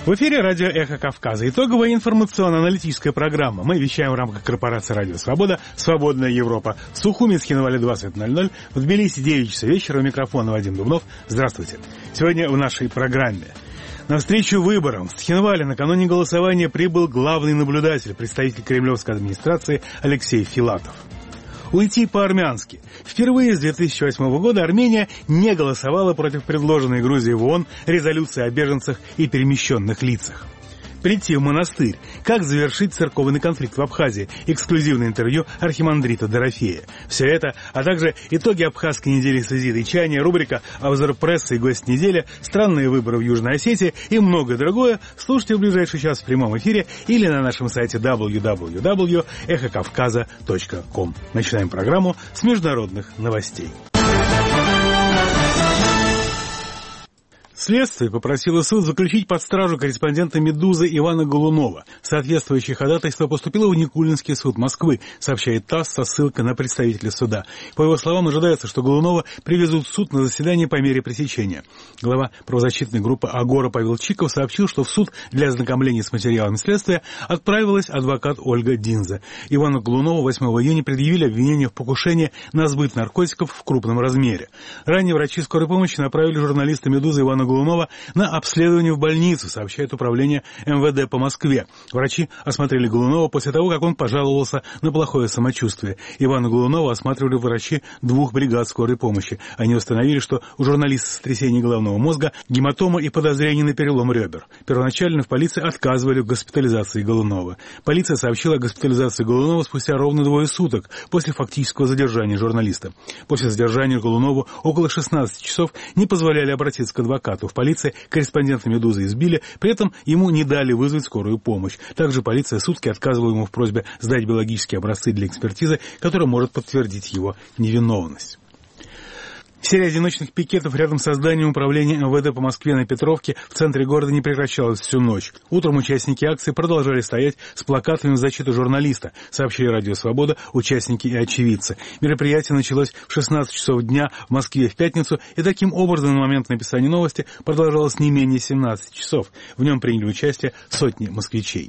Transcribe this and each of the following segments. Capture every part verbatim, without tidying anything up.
В эфире радио «Эхо Кавказа». Итоговая информационно-аналитическая программа. Мы вещаем в рамках корпорации «Радио Свобода», «Свободная Европа». В Сухуми, Схинвале, двадцать ноль ноль. В Тбилиси, девять часов вечера. У микрофона Вадим Дубнов. Здравствуйте. Сегодня в нашей программе. На встречу выборам в Схинвале накануне голосования прибыл главный наблюдатель, представитель кремлевской администрации Алексей Филатов. Уйти по-армянски. Впервые с две тысячи восьмого года Армения не голосовала против предложенной Грузией в ООН резолюции о беженцах и перемещенных лицах. Прийти в монастырь. Как завершить церковный конфликт в Абхазии. Эксклюзивное интервью архимандрита Дорофея. Все это, а также итоги абхазской недели созида и чаяния, рубрика «Обзор прессы» и гость недели, странные выборы в Южной Осетии и многое другое слушайте в ближайший час в прямом эфире или на нашем сайте дабл ю дабл ю дабл ю точка эхо кавказа точка ком. Начинаем программу с международных новостей. Следствие попросило суд заключить под стражу корреспондента «Медузы» Ивана Голунова. Соответствующее ходатайство поступило в Никулинский суд Москвы, сообщает ТАСС со ссылкой на представителя суда. По его словам, ожидается, что Голунова привезут в суд на заседание по мере пресечения. Глава правозащитной группы «Агора» Павел Чиков сообщил, что в суд для ознакомления с материалами следствия отправилась адвокат Ольга Динза. Ивану Голунову восьмого июня предъявили обвинение в покушении на сбыт наркотиков в крупном размере. Ранее врачи скорой помощи направили журналиста «Медузы» Ивана Голунова Голунова на обследование в больницу, сообщает управление эм вэ дэ по Москве. Врачи осмотрели Голунова после того, как он пожаловался на плохое самочувствие. Ивана Голунова осматривали врачи двух бригад скорой помощи. Они установили, что у журналиста сотрясение головного мозга, гематома и подозрение на перелом ребер. Первоначально в полиции отказывали в госпитализации Голунова. Полиция сообщила о госпитализации Голунова спустя ровно двое суток после фактического задержания журналиста. После задержания Голунову около шестнадцати часов не позволяли обратиться к адвокату. В полиции корреспондента «Медузы» избили, при этом ему не дали вызвать скорую помощь. Также полиция сутки отказывала ему в просьбе сдать биологические образцы для экспертизы, которая может подтвердить его невиновность. Серия одиночных пикетов рядом с зданием управления эм вэ дэ по Москве на Петровке в центре города не прекращалась всю ночь. Утром участники акции продолжали стоять с плакатами в защиту журналиста, сообщили «Радио Свобода» участники и очевидцы. Мероприятие началось в шестнадцать часов дня в Москве в пятницу, и таким образом на момент написания новости продолжалось не менее семнадцати часов. В нем приняли участие сотни москвичей.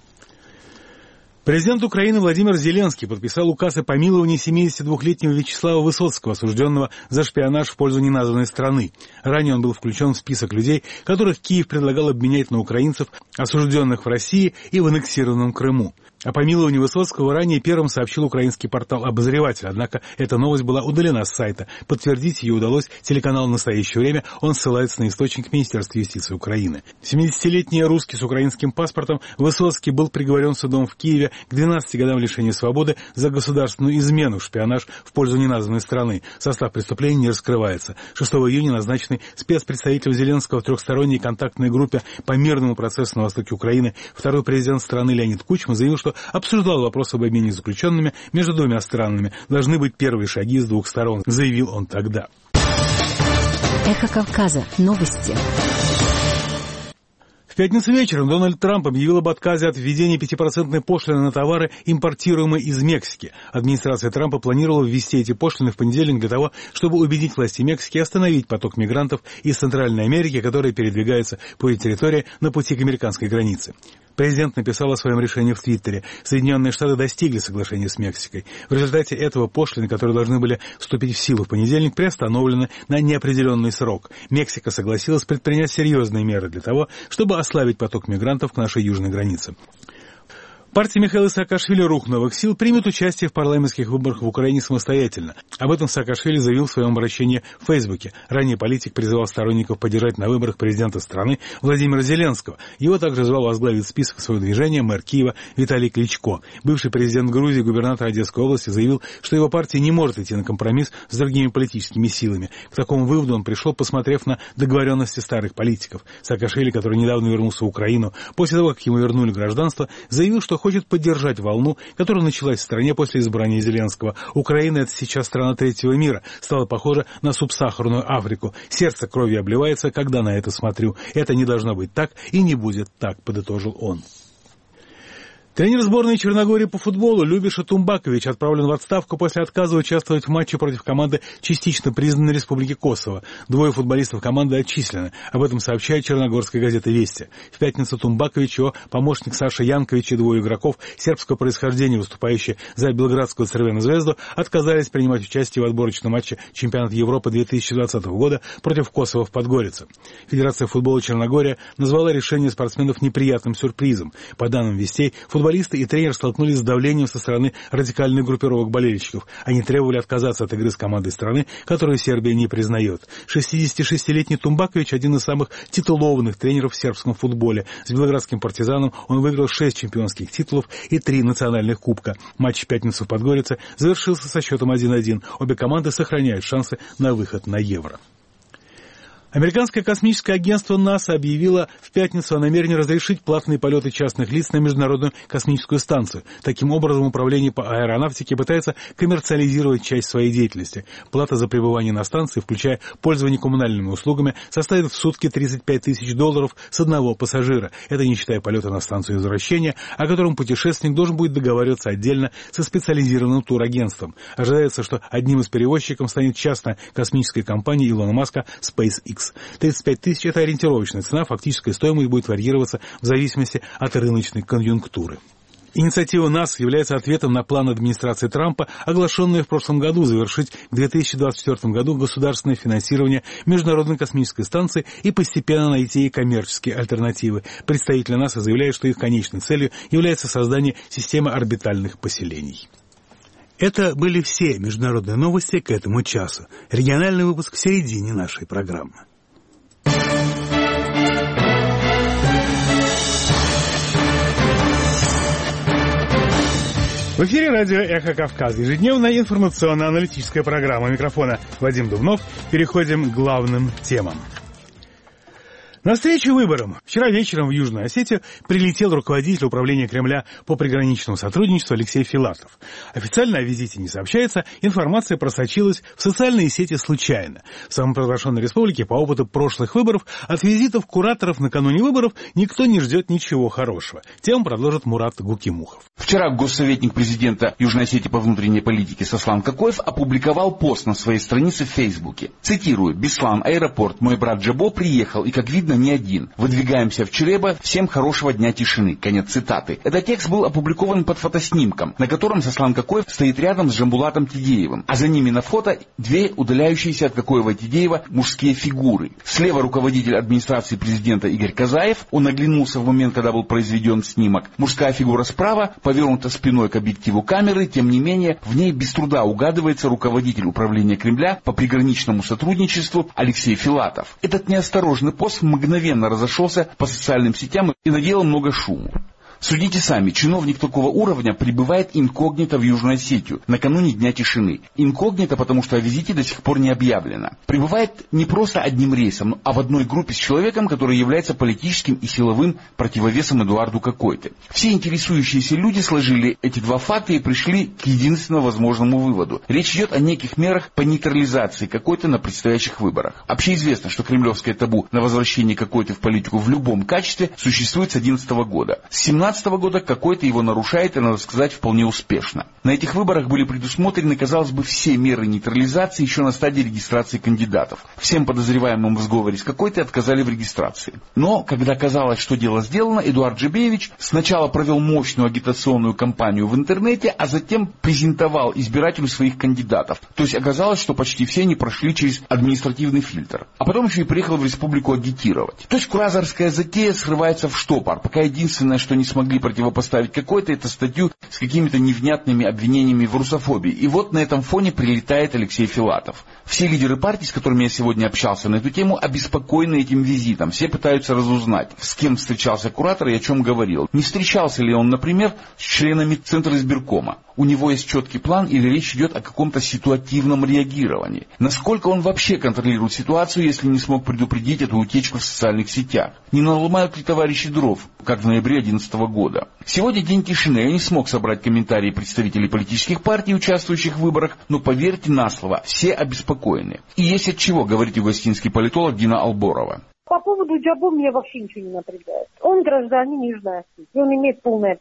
Президент Украины Владимир Зеленский подписал указ о помиловании семидесятидвухлетнего Вячеслава Высоцкого, осужденного за шпионаж в пользу неназванной страны. Ранее он был включен в список людей, которых Киев предлагал обменять на украинцев, осужденных в России и в аннексированном Крыму. О помиловании Высоцкого ранее первым сообщил украинский портал «Обозреватель», однако эта новость была удалена с сайта. Подтвердить ее удалось телеканалу «Настоящее время», он ссылается на источник Министерства юстиции Украины. семидесятилетний русский с украинским паспортом Высоцкий был приговорен судом в Киеве к двенадцати годам лишения свободы за государственную измену, шпионаж в пользу неназванной страны. Состав преступления не раскрывается. шестого июня назначенный спецпредставителем Зеленского в трехсторонней контактной группе по мирному процессу на востоке Украины второй президент страны Леонид Кучма заявил, что обсуждал вопрос об обмене заключенными между двумя странами. Должны быть первые шаги с двух сторон, заявил он тогда. Эхо Кавказа. Новости. В пятницу вечером Дональд Трамп объявил об отказе от введения пятипроцентной пошлины на товары, импортируемые из Мексики. Администрация Трампа планировала ввести эти пошлины в понедельник для того, чтобы убедить власти Мексики остановить поток мигрантов из Центральной Америки, которые передвигаются по ее территории на пути к американской границе. Президент написал о своем решении в Твиттере. Соединенные Штаты достигли соглашения с Мексикой. В результате этого пошлины, которые должны были вступить в силу в понедельник, приостановлены на неопределенный срок. Мексика согласилась предпринять серьезные меры для того, чтобы ослабить поток мигрантов к нашей южной границе. Партия Михаила Саакашвили «Рух новых сил» примет участие в парламентских выборах в Украине самостоятельно. Об этом Саакашвили заявил в своем обращении в Фейсбуке. Ранее политик призывал сторонников поддержать на выборах президента страны Владимира Зеленского. Его также звал возглавить список своего движения мэр Киева Виталий Кличко. Бывший президент Грузии, губернатор Одесской области, заявил, что его партия не может идти на компромисс с другими политическими силами. К такому выводу он пришел, посмотрев на договоренности старых политиков. Саакашвили, который недавно вернулся в Украину, после того, как ему вернули гражданство, заявил, что хочет поддержать волну, которая началась в стране после избрания Зеленского. Украина — это сейчас страна третьего мира, стала похожа на субсахарную Африку. Сердце кровью обливается, когда на это смотрю. Это не должно быть так и не будет так, подытожил он. Тренер сборной Черногории по футболу Любиша Тумбакович отправлен в отставку после отказа участвовать в матче против команды частично признанной Республики Косово. Двое футболистов команды отчислены. Об этом сообщает черногорская газета «Вести». В пятницу Тумбакович, его помощник Саша Янкович и двое игроков сербского происхождения, выступающие за белградскую «Црвену звезду», отказались принимать участие в отборочном матче чемпионата Европы две тысячи двадцатого года против Косово в Подгорице. Федерация футбола Черногория назвала решение спортсменов неприятным сюрпризом. По данным «Вестей», футболисты и тренер столкнулись с давлением со стороны радикальных группировок болельщиков. Они требовали отказаться от игры с командой страны, которую Сербия не признает. шестидесятишестилетний Тумбакович – один из самых титулованных тренеров в сербском футболе. С белградским «Партизаном» он выиграл шесть чемпионских титулов и три национальных кубка. Матч в пятницу в Подгорице завершился со счетом один-один. Обе команды сохраняют шансы на выход на Евро. Американское космическое агентство НАСА объявило в пятницу о намерении разрешить платные полеты частных лиц на Международную космическую станцию. Таким образом, управление по аэронавтике пытается коммерциализировать часть своей деятельности. Плата за пребывание на станции, включая пользование коммунальными услугами, составит в сутки тридцать пять тысяч долларов с одного пассажира. Это не считая полета на станцию возвращения, о котором путешественник должен будет договариваться отдельно со специализированным турагентством. Ожидается, что одним из перевозчиков станет частная космическая компания Илона Маска SpaceX. тридцать пять тысяч – это ориентировочная цена, фактическая стоимость будет варьироваться в зависимости от рыночной конъюнктуры. Инициатива НАСА является ответом на план администрации Трампа, оглашенный в прошлом году, завершить к две тысячи двадцать четвёртому году государственное финансирование Международной космической станции и постепенно найти ей коммерческие альтернативы. Представители НАСА заявляют, что их конечной целью является создание системы орбитальных поселений. Это были все международные новости к этому часу. Региональный выпуск в середине нашей программы. В эфире радио «Эхо Кавказа». Ежедневная информационно-аналитическая программа. У микрофона Вадим Дубнов. Переходим к главным темам. На встречу выборам вчера вечером в Южную Осетию прилетел руководитель управления Кремля по приграничному сотрудничеству Алексей Филатов. Официально о визите не сообщается, информация просочилась в социальные сети случайно. В самопровозглашенной республике по опыту прошлых выборов от визитов кураторов накануне выборов никто не ждет ничего хорошего. Тему продолжит Мурат Гукимухов. Вчера госсоветник президента Южной Осетии по внутренней политике Сослан Какоев опубликовал пост на своей странице в Фейсбуке. Цитирую: «Беслан, аэропорт, мой брат Джабо приехал, и, как видно, не один. Выдвигаемся в Чреба. Всем хорошего дня тишины». Конец цитаты. Этот текст был опубликован под фотоснимком, на котором Сослан Какоев стоит рядом с Жамбулатом Тидеевым, а за ними на фото две удаляющиеся от Какоева и Тидеева мужские фигуры. Слева руководитель администрации президента Игорь Казаев. Он оглянулся в момент, когда был произведен снимок. Мужская фигура справа повернута спиной к объективу камеры. Тем не менее, в ней без труда угадывается руководитель управления Кремля по приграничному сотрудничеству Алексей Филатов. Этот неосторожный пост мгновенно разошелся по социальным сетям и наделал много шуму. Судите сами, чиновник такого уровня прибывает инкогнито в Южную Осетию накануне Дня тишины. Инкогнито, потому что о визите до сих пор не объявлено. Прибывает не просто одним рейсом, а в одной группе с человеком, который является политическим и силовым противовесом Эдуарду Какойте. Все интересующиеся люди сложили эти два факта и пришли к единственно возможному выводу. Речь идет о неких мерах по нейтрализации Какойте на предстоящих выборах. Общеизвестно, что кремлевское табу на возвращение Какойте в политику в любом качестве существует с две тысячи одиннадцатого года. С две тысячи семнадцатого года Какойте его нарушает, и, надо сказать, вполне успешно. На этих выборах были предусмотрены, казалось бы, все меры нейтрализации еще на стадии регистрации кандидатов. Всем подозреваемым в сговоре с Какойте отказали в регистрации. Но, когда казалось, что дело сделано, Эдуард Джебеевич сначала провел мощную агитационную кампанию в интернете, а затем презентовал избирателю своих кандидатов. То есть оказалось, что почти все они прошли через административный фильтр. А потом еще и приехал в республику агитировать. То есть кураторская затея срывается в штопор, пока единственное, что не смогли противопоставить Какойте, это статью с какими-то невнятными обвинениями в русофобии. И вот на этом фоне прилетает Алексей Филатов. Все лидеры партий, с которыми я сегодня общался на эту тему, обеспокоены этим визитом. Все пытаются разузнать, с кем встречался куратор и о чем говорил. Не встречался ли он, например, с членами Центра избиркома. У него есть четкий план или речь идет о каком-то ситуативном реагировании. Насколько он вообще контролирует ситуацию, если не смог предупредить эту утечку в социальных сетях? Не наломают ли товарищи дров, как в ноябре две тысячи одиннадцатого года? Сегодня день тишины. Я не смог собрать комментарии представителей политических партий, участвующих в выборах, но поверьте на слово, все обеспокоены. И есть от чего, говорит югославский политолог Дина Алборова. По поводу Джабо меня вообще ничего не напрягает. Он гражданин Южной Осетии, он имеет полное право.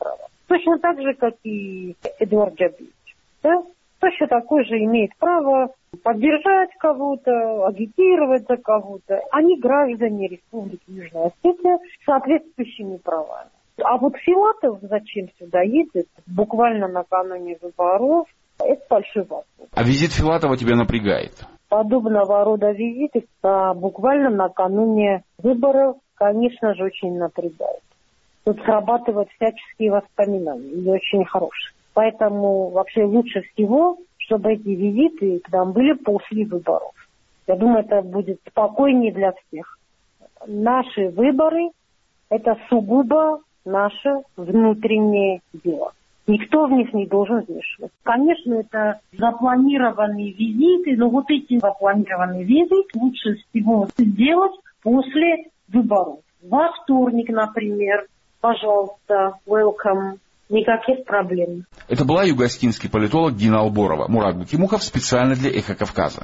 Точно так же, как и Эдуард Джабиевич. Да? Точно такой же имеет право поддержать кого-то, агитировать за кого-то. Они граждане Республики Южная Осетия с соответствующими правами. А вот Филатов зачем сюда едет, буквально накануне выборов, это большой вопрос. А визит Филатова тебя напрягает? Подобного рода визиты а, буквально накануне выборов, конечно же, очень напрягает. Тут срабатывают всяческие воспоминания, и очень хорошие. Поэтому вообще лучше всего, чтобы эти визиты к нам были после выборов. Я думаю, это будет спокойнее для всех. Наши выборы – это сугубо наше внутреннее дело. Никто в них не должен вмешиваться. Конечно, это запланированные визиты, но вот эти запланированные визиты лучше всего сделать после выборов. Во вторник, например, пожалуйста, welcome. Никаких проблем. Это была юго-осетинский политолог Дина Алборова. Мурат Бутимухов специально для «Эхо Кавказа».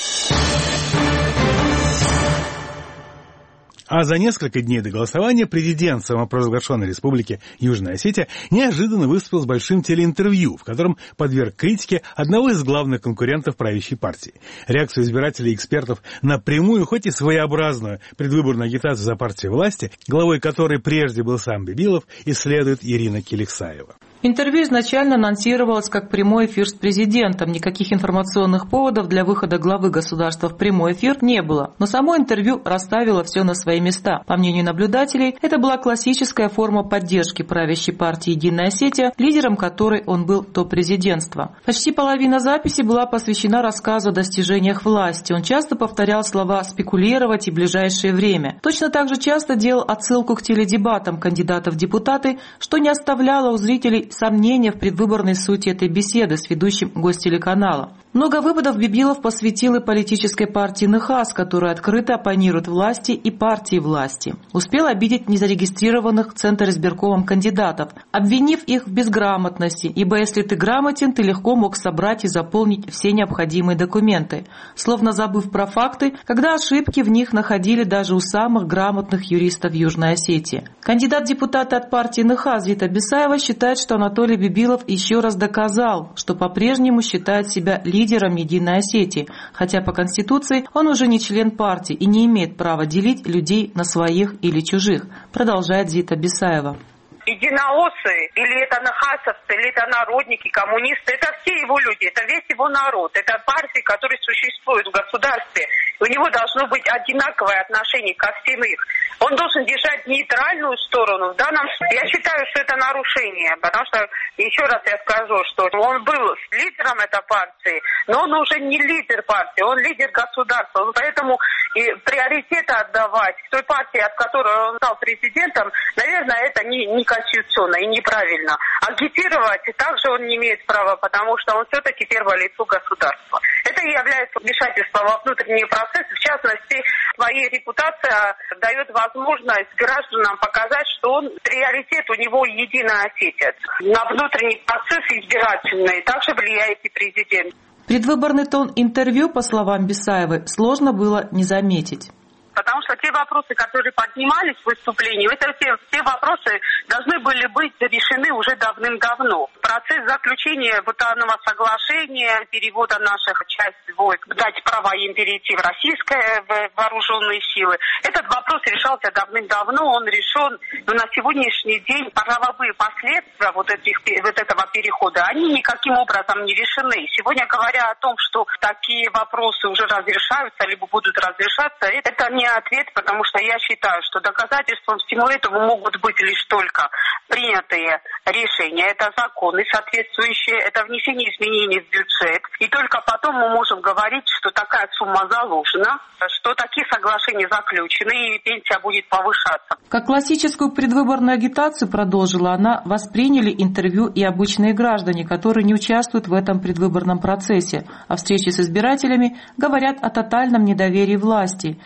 А за несколько дней до голосования президент самопровозглашенной республики Южная Осетия неожиданно выступил с большим телеинтервью, в котором подверг критике одного из главных конкурентов правящей партии. Реакцию избирателей и экспертов на прямую, хоть и своеобразную предвыборную агитацию за партию власти, главой которой прежде был сам Бибилов, исследует Ирина Киликсаева. Интервью изначально анонсировалось как прямой эфир с президентом. Никаких информационных поводов для выхода главы государства в прямой эфир не было. Но само интервью расставило все на свои места. По мнению наблюдателей, это была классическая форма поддержки правящей партии «Единая Осетия», лидером которой он был до президентства. Почти половина записи была посвящена рассказу о достижениях власти. Он часто повторял слова «спекулировать» и «ближайшее время». Точно так же часто делал отсылку к теледебатам кандидатов в депутаты, что не оставляло у зрителей сомнения в предвыборной сути этой беседы с ведущим гостелеканала. Много выводов Бибилов посвятил и политической партии НХАС, которая открыто оппонирует власти и партии власти. Успел обидеть незарегистрированных Центр избиркомом кандидатов, обвинив их в безграмотности, ибо если ты грамотен, ты легко мог собрать и заполнить все необходимые документы, словно забыв про факты, когда ошибки в них находили даже у самых грамотных юристов Южной Осетии. Кандидат в депутаты от партии НХАС Зита Бисаева считает, что Анатолий Бибилов еще раз доказал, что по-прежнему считает себя лидером Единой Осетии, хотя по Конституции он уже не член партии и не имеет права делить людей на своих или чужих, продолжает Зита Бисаева. Единооссы, или это нахасовцы, или это народники, коммунисты, это все его люди, это весь его народ, это партии, которые существуют в государстве. У него должно быть одинаковое отношение ко всем их. Он должен держать нейтральную сторону. В данном случае я считаю, что это нарушение, потому что, еще раз я скажу, что он был лидером этой партии, но он уже не лидер партии, он лидер государства. Поэтому и приоритеты отдавать той партии, от которой он стал президентом, наверное, это не, не конституционно и неправильно. Агитировать также он не имеет права, потому что он все-таки первое лицо государства. Это и является вмешательством во внутренние процессы. В частности, своей репутации дает возможность гражданам показать, что он приоритет у него Единая Осетия. На внутренний процесс избирательный также влияет и президент. Предвыборный тон интервью, по словам Бисаевой, сложно было не заметить. Потому что те вопросы, которые поднимались в выступлении, это те, те вопросы должны были быть решены уже давным-давно. Процесс заключения данного соглашения, перевода наших частей войск, дать право им перейти в российское в вооруженные силы, этот вопрос решался давным-давно, он решен, но на сегодняшний день правовые последствия вот, этих, вот этого перехода, они никаким образом не решены. Сегодня, говоря о том, что такие вопросы уже разрешаются, либо будут разрешаться, это не ответ, потому что я считаю, что доказательством всему этому могут быть лишь только принятые решения, это законы соответствующие, это внесение изменений в бюджет, и только потом мы можем говорить, что такая сумма заложена, что такие соглашения заключены, и пенсия будет повышаться. Как классическую предвыборную агитацию, продолжила она, восприняли интервью и обычные граждане, которые не участвуют в этом предвыборном процессе, а встречи с избирателями говорят о тотальном недоверии власти, и это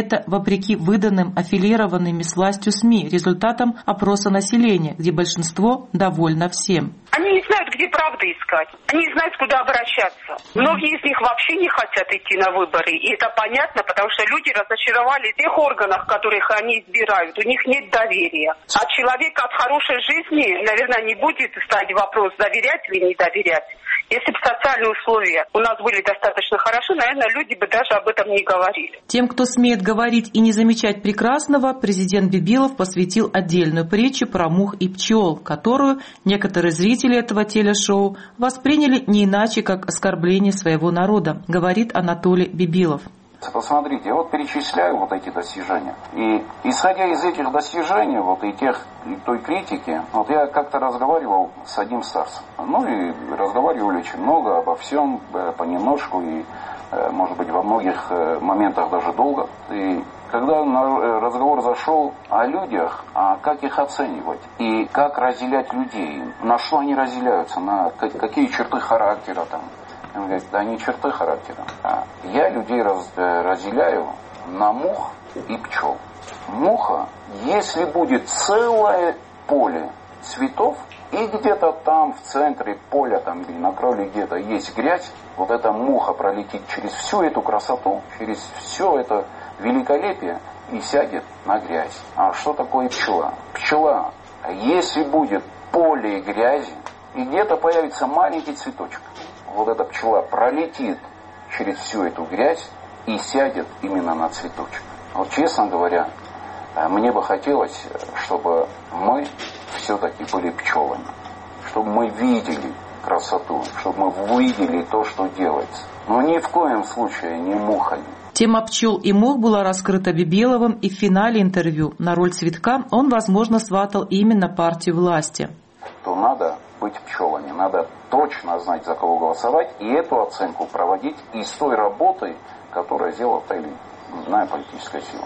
Это вопреки выданным аффилированными с властью СМИ результатам опроса населения, где большинство довольно всем. Они не знают, где правду искать. Они не знают, куда обращаться. Многие из них вообще не хотят идти на выборы. И это понятно, потому что люди разочаровались в тех органах, которых они избирают. У них нет доверия. А человек от хорошей жизни, наверное, не будет ставить вопрос, доверять или не доверять. Если бы социальные условия у нас были достаточно хороши, наверное, люди бы даже об этом не говорили. Тем, кто смеет говорить и не замечать прекрасного, президент Бибилов посвятил отдельную притчу про мух и пчел, которую некоторые зрители этого телешоу восприняли не иначе, как оскорбление своего народа, говорит Анатолий Бибилов. Посмотрите, я вот перечисляю вот эти достижения. И исходя из этих достижений, вот и тех, и той критики, вот я как-то разговаривал с одним старцем. Ну и разговаривали очень много обо всем, понемножку, и, может быть, во многих моментах даже долго. И когда разговор зашел о людях, а как их оценивать и как разделять людей, на что они разделяются, на какие черты характера там. Он говорит, да не черты характера. А я людей раз, разделяю на мух и пчел. Муха, если будет целое поле цветов, и где-то там в центре поля, там или на кроле где-то есть грязь, вот эта муха пролетит через всю эту красоту, через все это великолепие и сядет на грязь. А что такое пчела? Пчела, если будет поле грязи, и где-то появится маленький цветочек, вот эта пчела пролетит через всю эту грязь и сядет именно на цветочек. Вот честно говоря, мне бы хотелось, чтобы мы все-таки были пчелами, чтобы мы видели красоту, чтобы мы видели то, что делается. Но ни в коем случае не мухами. Тема пчел и мух была раскрыта Бибиловым, и в финале интервью на роль цветка он, возможно, сватал именно партию власти. То надо быть пчелами, надо точно знать, за кого голосовать, и эту оценку проводить из той работы, которая сделала та или иная политическая сила.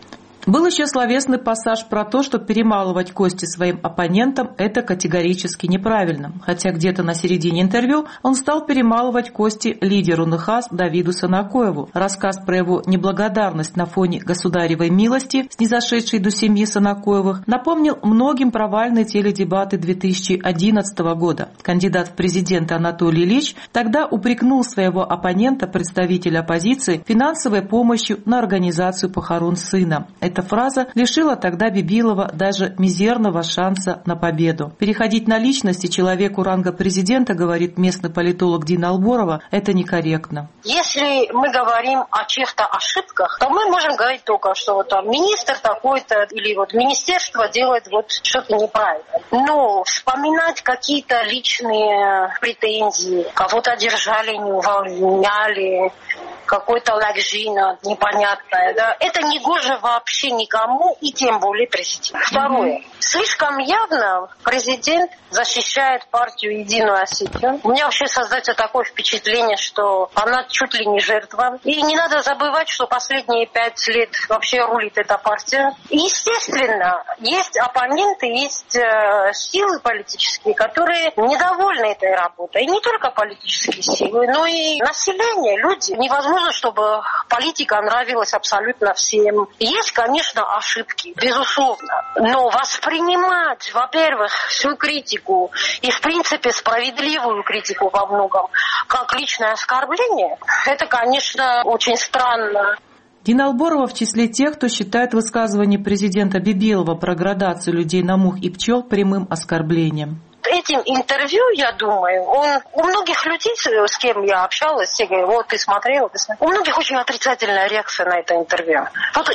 Был еще словесный пассаж про то, что перемалывать кости своим оппонентам – это категорически неправильно. Хотя где-то на середине интервью он стал перемалывать кости лидеру НХАС Давиду Санакоеву. Рассказ про его неблагодарность на фоне государевой милости, снизошедшей до семьи Санакоевых, напомнил многим провальные теледебаты две тысячи одиннадцатого года. Кандидат в президенты Анатолий Ильич тогда упрекнул своего оппонента, представителя оппозиции, финансовой помощью на организацию похорон сына. Эта фраза лишила тогда Бибилова даже мизерного шанса на победу. Переходить на личности человеку ранга президента, говорит местный политолог Дина Алборова, это некорректно. Если мы говорим о чьих-то ошибках, то мы можем говорить только, что вот там министр такой-то или вот министерство делает вот что-то неправильно. Но вспоминать какие-то личные претензии, кого-то держали, не увольняли, какой-то лагжина непонятная, да, это не гоже вообще никому, и тем более президенту. Второе. Mm-hmm. Слишком явно президент защищает партию «Единую Осетию». У меня вообще создается такое впечатление, что она чуть ли не жертва. И не надо забывать, что последние пять лет вообще рулит эта партия. И, естественно, есть оппоненты, есть э, силы политические, которые недовольны этой работой. И не только политические силы, но и население, люди. Невозможно, чтобы политика нравилась абсолютно всем. Есть, конечно, ошибки, безусловно. Но воспринимать, во-первых, всю критику и, в принципе, справедливую критику во многом как личное оскорбление, это, конечно, очень странно. Дина Алборова в числе тех, кто считает высказывание президента Бибилова про градацию людей на мух и пчел прямым оскорблением. Этим интервью, я думаю, он у многих людей, с кем я общалась, все говорят, вот ты смотрел, ты смотрел. У многих очень отрицательная реакция на это интервью. Вот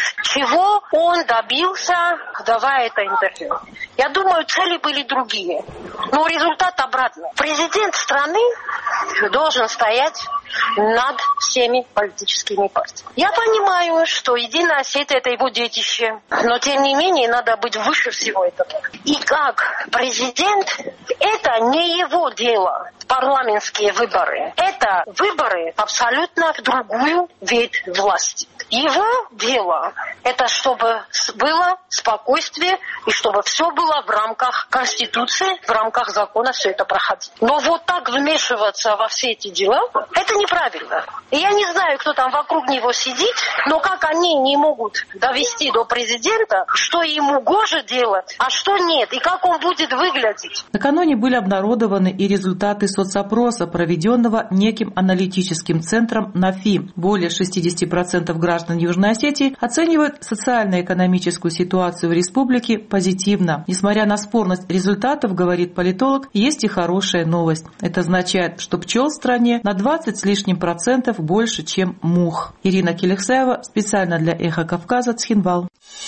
чего он добился, давая это интервью? Я думаю, цели были другие. Но результат обратный. Президент страны должен стоять над всеми политическими партиями. Я понимаю, что Единая Осетия – это его детище, но тем не менее надо быть выше всего этого. И как президент, это не его дело, парламентские выборы. Это выборы абсолютно в другую ветвь власти. Его дело – это чтобы было спокойствие и чтобы все было в рамках Конституции, в рамках закона все это проходило. Но вот так вмешиваться во все эти дела – это неправильно. И я не знаю, кто там вокруг него сидит, но как они не могут довести до президента, что ему гоже делать, а что нет, и как он будет выглядеть. Накануне были обнародованы и результаты соцопроса, проведенного неким аналитическим центром НАФИ. Более шестьдесят процентов граждан Южной Осетии оценивают социально-экономическую ситуацию в республике позитивно. Несмотря на спорность результатов, говорит политолог, есть и хорошая новость. Это означает, что пчел в стране на двадцать с лишним процентов больше, чем мух. Ирина Келексаева, специально для «Эхо Кавказа», Цхинвал.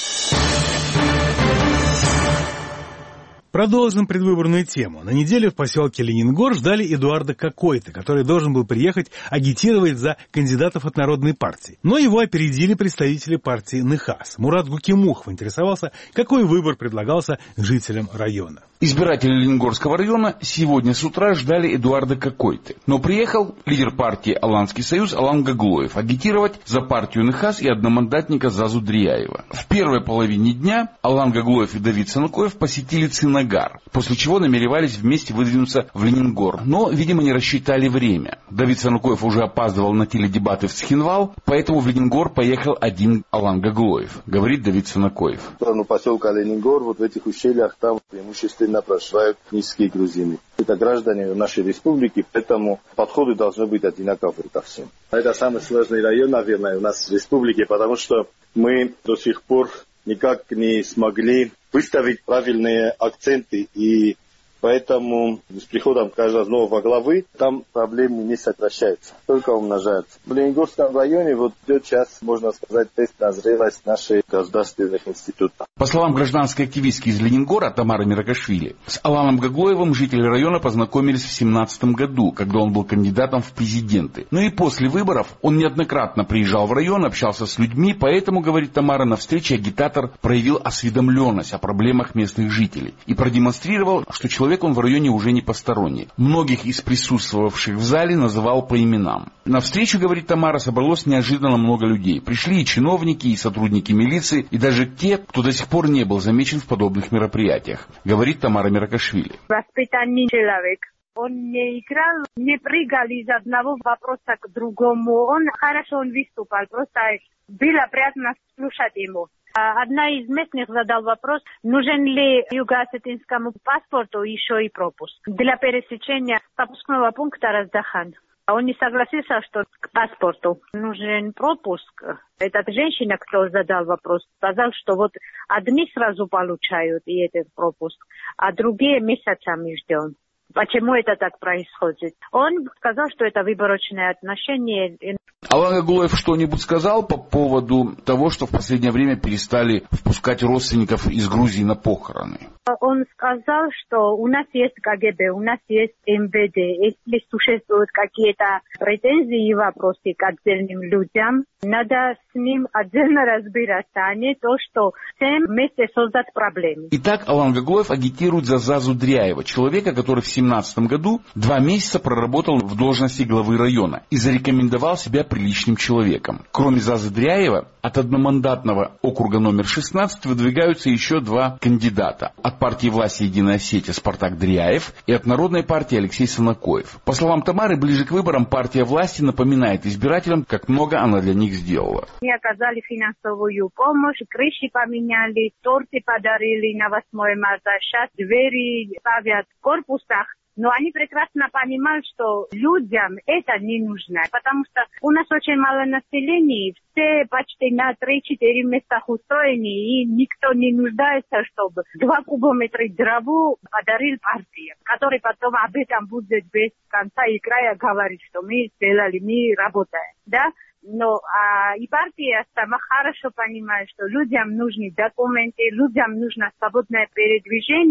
Продолжим предвыборную тему. На неделе в поселке Ленингор ждали Эдуарда Какой-то, который должен был приехать агитировать за кандидатов от Народной партии. Но его опередили представители партии НХАС. Мурат Гукимухов интересовался, какой выбор предлагался жителям района. Избиратели Ленингорского района сегодня с утра ждали Эдуарда Какой-то. Но приехал лидер партии «Аланский союз» Алан Гаглоев агитировать за партию НХАС и одномандатника Зазу Дрияева. В первой половине дня Алан Гаглоев и Давид Санукоев посетили Цинагар, после чего намеревались вместе выдвинуться в Ленингор. Но, видимо, не рассчитали время. Давид Санукоев уже опаздывал на теледебаты в Цхинвал, поэтому в Ленингор поехал один Алан Гаглоев, говорит Давид Санукоев. В сторону поселка Ленингор, вот в этих ущельях, там преимущественно проживают низкие грузины. Это граждане нашей республики, поэтому подходы должны быть одинаковые ко всем. Это самый сложный район, наверное, у нас в республике, потому что мы до сих пор никак не смогли выставить правильные акценты, и поэтому с приходом каждого нового главы там проблемы не сокращаются, только умножаются. В Ленингорском районе вот идет сейчас, можно сказать, тест на зрелость наших государственных институтов. По словам гражданской активистки из Ленингора Тамары Миракашвили, с Аланом Гаглоевым жители района познакомились в две тысячи семнадцатом году, когда он был кандидатом в президенты. Но и после выборов он неоднократно приезжал в район, общался с людьми, поэтому, говорит Тамара, на встрече агитатор проявил осведомленность о проблемах местных жителей и продемонстрировал, что человек он в районе уже не посторонний. Многих из присутствовавших в зале называл по именам. На встречу, говорит Тамара, собралось неожиданно много людей. Пришли и чиновники, и сотрудники милиции, и даже те, кто до сих пор не был замечен в подобных мероприятиях, говорит Тамара Миракашвили. Воспитанный человек. Он не играл, не прыгал из одного вопроса к другому. Он хорошо он выступал, просто было приятно слушать ему. Одна из местных задал вопрос, нужен ли юго-осетинскому паспорту еще и пропуск для пересечения пропускного пункта Раздахан. Он не согласился, что к паспорту нужен пропуск. Эта женщина, кто задал вопрос, сказал, что вот одни сразу получают и этот пропуск, а другие месяцами ждем. Почему это так происходит? Он сказал, что это выборочное отношение. Алан Гаглоев что-нибудь сказал по поводу того, что в последнее время перестали впускать родственников из Грузии на похороны? Он сказал, что у нас есть КГБ, у нас есть МВД. Если существуют какие-то претензии и вопросы к отдельным людям, надо с ним отдельно разбираться, а не то, что всем вместе создать проблемы. Итак, Алан Гаглоев агитирует за Зазу Дряева, человека, который в две тысячи семнадцатом году два месяца проработал в должности главы района и зарекомендовал себя приличным человеком. Кроме Зазы Дряева, от одномандатного округа номер шестнадцать выдвигаются еще два кандидата. От партии власти «Единая Осетия» Спартак Дряев и от Народной партии Алексей Санукоев. По словам Тамары, ближе к выборам партия власти напоминает избирателям, как много она для них сделала. Мне оказали финансовую помощь, крыши поменяли, торты подарили на восьмое марта, сейчас двери ставят в корпусах. Но они прекрасно понимают, что людям это не нужно, потому что у нас очень мало населения, все почти на три-четыре местах устроены, и никто не нуждается, чтобы два кубометра дрову подарил партии, который потом об этом будет без конца и края говорить, что мы сделали, мы работаем, да? Но а, и партия сама хорошо понимает, что людям нужны документы, людям нужно свободное передвижение.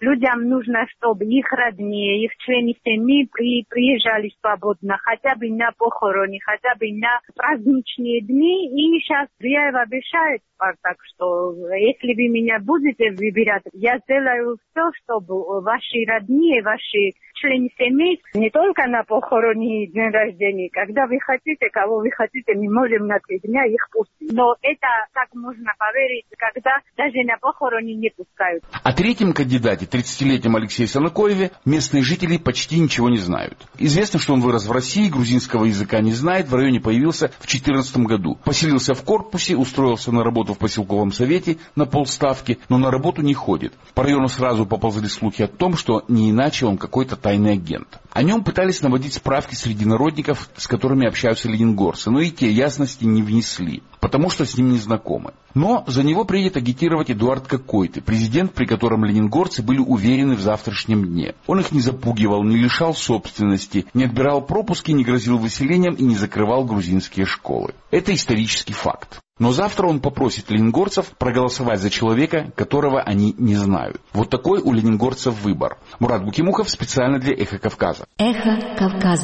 людям нужно, чтобы их родные, их члены семьи при, приезжали свободно, хотя бы на похороны, хотя бы на праздничные дни. И сейчас Бияев обещает, так что если вы меня будете выбирать, я сделаю все, чтобы ваши родные, ваши члены семьи не только на похороны и день рождения, когда вы хотите, кого вы хотите, мы можем на три дня их пустить. Но это так можно поверить, когда даже на похороны не пускают. О третьем кандидате, тридцатилетнем Алексее Санакоеве, местные жители почти ничего не знают. Известно, что он вырос в России, грузинского языка не знает, в районе появился в две тысячи четырнадцатом году. Поселился в корпусе, устроился на работу в поселковом совете на полставки, но на работу не ходит. По району сразу поползли слухи о том, что не иначе он какой-то тайный агент. О нем пытались наводить справки среди народников, с которыми общаются ленингорцы, но и те ясности не внесли, потому что с ним не знакомы. Но за него приедет агитировать Эдуард Какой-то, президент, при котором ленингорцы были уверены в завтрашнем дне. Он их не запугивал, не лишал собственности, не отбирал пропуски, не грозил выселением и не закрывал грузинские школы. Это исторический факт. Но завтра он попросит ленингорцев проголосовать за человека, которого они не знают. Вот такой у ленингорцев выбор. Мурат Букимухов специально для «Эхо Кавказа». «Эхо Кавказа».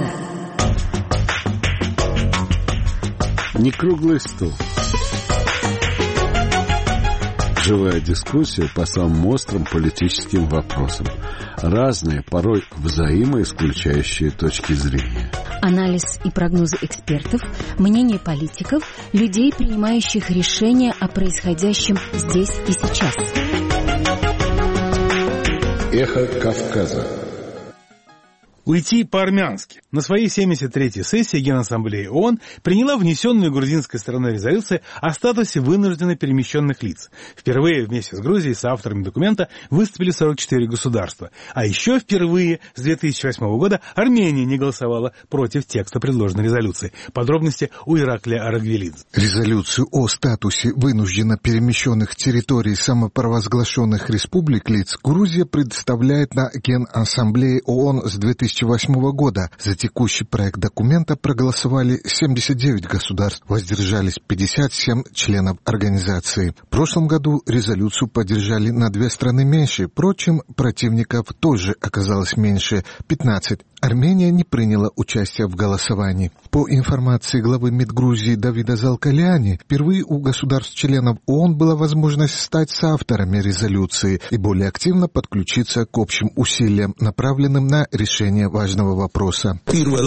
Не круглый стол. Живая дискуссия по самым острым политическим вопросам. Разные, порой взаимоисключающие точки зрения. Анализ и прогнозы экспертов, мнение политиков, людей, принимающих решения о происходящем здесь и сейчас. Эхо Кавказа. Уйти по-армянски. На своей семьдесят третьей сессии Генассамблеи ООН приняла внесенную грузинской стороной резолюцию о статусе вынужденно перемещенных лиц. Впервые вместе с Грузией соавторами документа выступили сорок четыре государства. А еще впервые с две тысячи восьмого года Армения не голосовала против текста предложенной резолюции. Подробности у Ираклия Арагвелидзе. Резолюцию о статусе вынужденно перемещенных территорий самопровозглашенных республик лиц Грузия представляет на Генассамблее ООН с две тысячи восьмого года. За текущий проект документа проголосовали семьдесят девять государств, воздержались пятьдесят семь членов организации. В прошлом году резолюцию поддержали на две страны меньше, впрочем, противников тоже оказалось меньше – пятнадцать. Армения не приняла участие в голосовании. По информации главы МИД Грузии Давида Залкаляни, впервые у государств-членов ООН была возможность стать соавторами резолюции и более активно подключиться к общим усилиям, направленным на решение важного вопроса.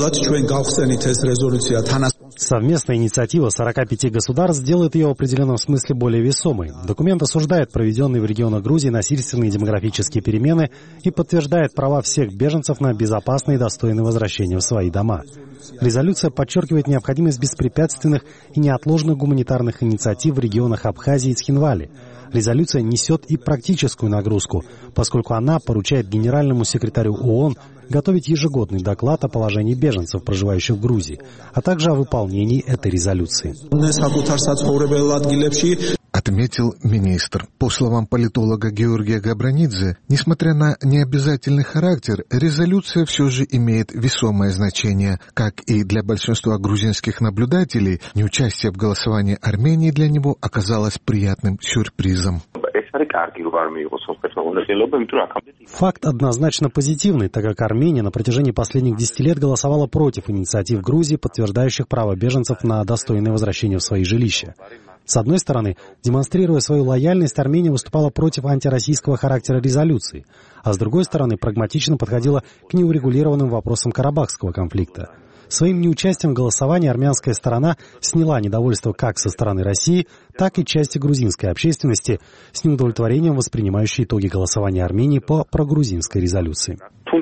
Совместная инициатива сорока пяти государств сделает ее в определенном смысле более весомой. Документ осуждает проведенные в регионах Грузии насильственные демографические перемены и подтверждает права всех беженцев на безопасное и достойное возвращение в свои дома. Резолюция подчеркивает необходимость беспрепятственных и неотложных гуманитарных инициатив в регионах Абхазии и Цхинвали. Резолюция несет и практическую нагрузку, поскольку она поручает генеральному секретарю ООН готовить ежегодный доклад о положении беженцев, проживающих в Грузии, а также о выполнении этой резолюции. Отметил министр. По словам политолога Георгия Габранидзе, несмотря на необязательный характер, резолюция все же имеет весомое значение. Как и для большинства грузинских наблюдателей, неучастие в голосовании Армении для него оказалось приятным сюрпризом. Факт однозначно позитивный, так как Армения на протяжении последних десяти лет голосовала против инициатив Грузии, подтверждающих право беженцев на достойное возвращение в свои жилища. С одной стороны, демонстрируя свою лояльность, Армения выступала против антироссийского характера резолюции, а с другой стороны, прагматично подходила к неурегулированным вопросам Карабахского конфликта. Своим неучастием в голосовании армянская сторона сняла недовольство как со стороны России, так и части грузинской общественности, с неудовлетворением воспринимающей итоги голосования Армении по прогрузинской резолюции.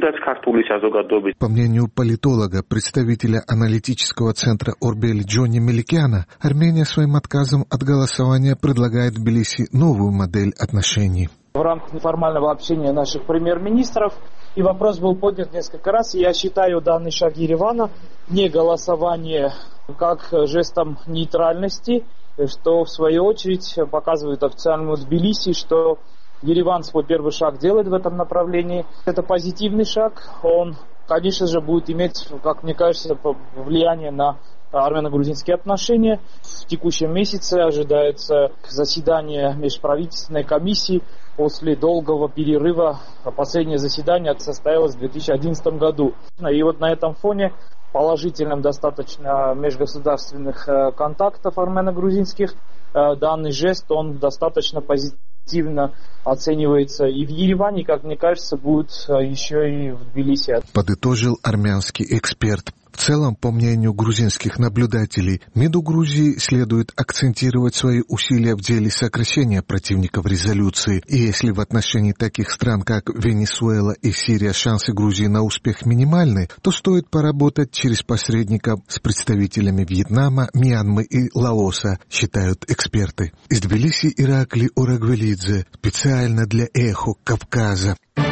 По мнению политолога, представителя аналитического центра Орбели Джонни Меликяна, Армения своим отказом от голосования предлагает Тбилиси новую модель отношений. В рамках неформального общения наших премьер-министров, и вопрос был поднят несколько раз, и я считаю данный шаг Еревана не голосование как жестом нейтральности, что в свою очередь показывает официальному Тбилиси, что Ереван свой первый шаг делает в этом направлении. Это позитивный шаг, он, конечно же, будет иметь, как мне кажется, влияние на армяно-грузинские отношения. В текущем месяце ожидается заседание межправительственной комиссии после долгого перерыва. Последнее заседание состоялось в две тысячи одиннадцатом году. И вот на этом фоне положительным достаточно межгосударственных контактов армяно-грузинских данный жест, он достаточно позитивно оценивается и в Ереване, как мне кажется, будет еще и в Тбилиси. Подытожил армянский эксперт. В целом, по мнению грузинских наблюдателей, МИДу Грузии следует акцентировать свои усилия в деле сокращения противников резолюции. И если в отношении таких стран, как Венесуэла и Сирия, шансы Грузии на успех минимальны, то стоит поработать через посредников с представителями Вьетнама, Мьянмы и Лаоса, считают эксперты. Из Тбилиси Иракли Орагвелидзе, специально для «Эхо Кавказа».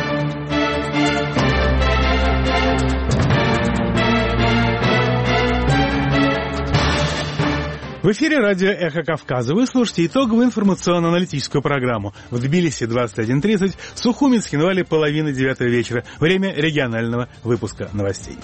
В эфире радио «Эхо Кавказа». Вы слушаете итоговую информационно-аналитическую программу. В Тбилиси двадцать один тридцать, в Сухуми, Цхинвале половина девятого вечера. Время регионального выпуска новостей.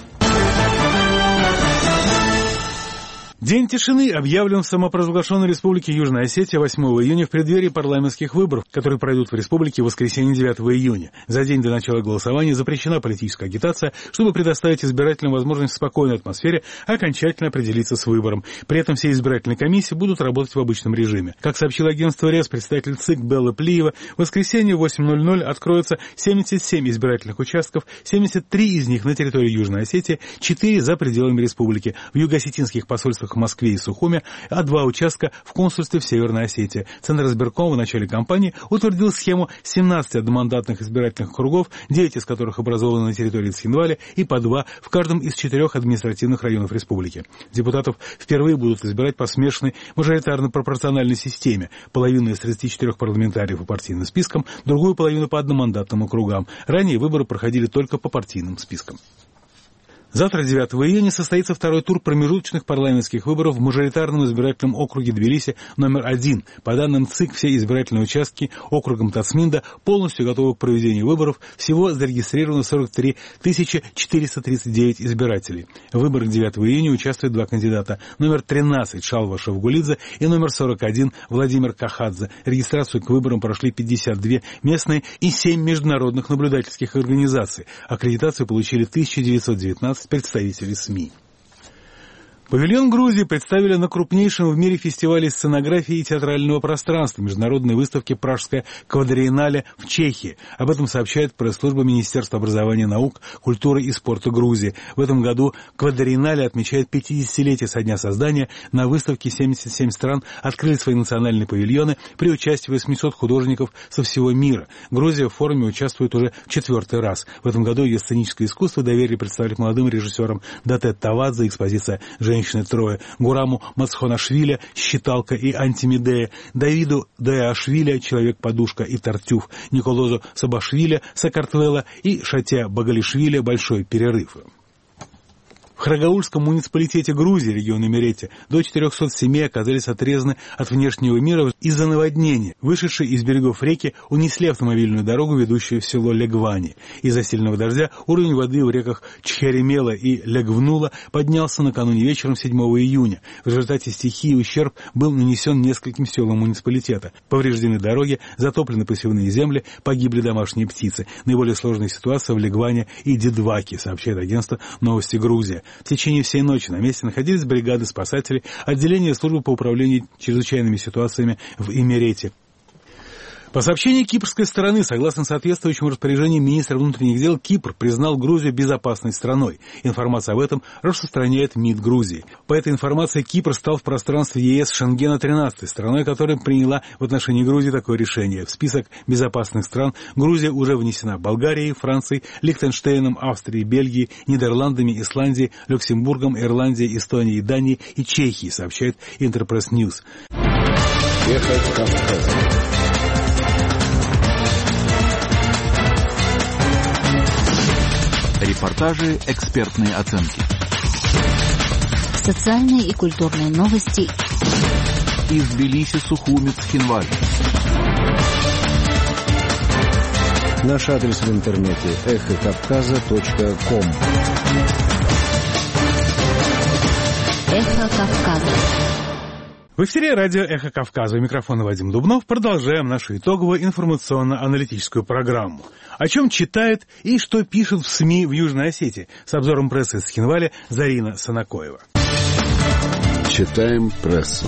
День тишины объявлен в самопровозглашенной Республике Южная Осетия восьмого июня в преддверии парламентских выборов, которые пройдут в республике в воскресенье девятого июня. За день до начала голосования запрещена политическая агитация, чтобы предоставить избирателям возможность в спокойной атмосфере окончательно определиться с выбором. При этом все избирательные комиссии будут работать в обычном режиме. Как сообщило агентство РЕС, представитель ЦИК Белла Плиева, в воскресенье в восемь ноль ноль откроются семьдесят семь избирательных участков, семьдесят три из них на территории Южной Осетии, четыре за пределами республики. В юго-осетинских посольствах в Москве и Сухуме, а два участка в консульстве в Северной Осетии. Центр избиркома в начале кампании утвердил схему семнадцати одномандатных избирательных округов, девять из которых образованы на территории Цхинваля и по два в каждом из четырех административных районов республики. Депутатов впервые будут избирать по смешанной мажоритарно-пропорциональной системе. Половину из тридцати четырёх парламентариев по партийным спискам, другую половину по одномандатным округам. Ранее выборы проходили только по партийным спискам. Завтра, девятого июня, состоится второй тур промежуточных парламентских выборов в мажоритарном избирательном округе Тбилиси номер один. По данным ЦИК, все избирательные участки округом Тацминда полностью готовы к проведению выборов. Всего зарегистрировано сорок три тысячи четыреста тридцать девять избирателей. В выборах девятого июня участвуют два кандидата. Номер тринадцать Шалва Шавгулидзе и номер сорок один Владимир Кахадзе. Регистрацию к выборам прошли пятьдесят две местные и семь международных наблюдательских организаций. Аккредитацию получили тысяча девятьсот девятнадцать представителей СМИ. Павильон Грузии представили на крупнейшем в мире фестивале сценографии и театрального пространства международной выставки «Пражская квадриеннале» в Чехии. Об этом сообщает пресс-служба Министерства образования, наук, культуры и спорта Грузии. В этом году квадриеннале отмечает пятидесятилетие со дня создания. На выставке семьдесят семь стран открыли свои национальные павильоны при участии восьмисот художников со всего мира. Грузия в форуме участвует уже в четвертый раз. В этом году ее сценическое искусство доверили представить молодым режиссерам Датет Тавадзе, экспозиция «Женщины трое», Гураму Мацхонашвили, «Считалка» и «Антимедея», Давиду Даашвили, «Человек-подушка» и «Тартюф», Николозу Сабашвили, «Сакартвела» и Шатя Багалишвили, «Большой перерыв». В Храгаульском муниципалитете Грузии, регион Имеретия, до четырехсот семей оказались отрезаны от внешнего мира из-за наводнения. Вышедшие из берегов реки унесли автомобильную дорогу, ведущую в село Легвани. Из-за сильного дождя уровень воды в реках Чхеремела и Легвнула поднялся накануне вечером седьмого июня. В результате стихии ущерб был нанесен нескольким селам муниципалитета. Повреждены дороги, затоплены посевные земли, погибли домашние птицы. Наиболее сложная ситуация в Легване и Дедваке, сообщает агентство «Новости Грузия». В течение всей ночи на месте находились бригады спасателей, отделение службы по управлению чрезвычайными ситуациями в Имерете. По сообщению кипрской стороны, согласно соответствующему распоряжению министра внутренних дел, Кипр признал Грузию безопасной страной. Информация об этом распространяет МИД Грузии. По этой информации Кипр стал в пространстве ЕС Шенгена тринадцатой страной, которая приняла в отношении Грузии такое решение. В список безопасных стран Грузия уже внесена Болгарией, Францией, Лихтенштейном, Австрией, Бельгией, Нидерландами, Исландией, Люксембургом, Ирландией, Эстонией, Данией и Чехией, сообщает Интерпресс Ньюс. Эхо Кавказа. Репортажи, экспертные оценки. Социальные и культурные новости. Из Тбилиси, Сухуми, Цхинвале. Наш адрес в интернете эхо кавказа точка ком. Эхо Кавказа. В эфире радио «Эхо Кавказа». У микрофона Вадим Дубнов. Продолжаем нашу итоговую информационно-аналитическую программу. О чем читает и что пишут в СМИ в Южной Осетии. С обзором прессы из Цхинваля Зарина Санакоева. Читаем прессу.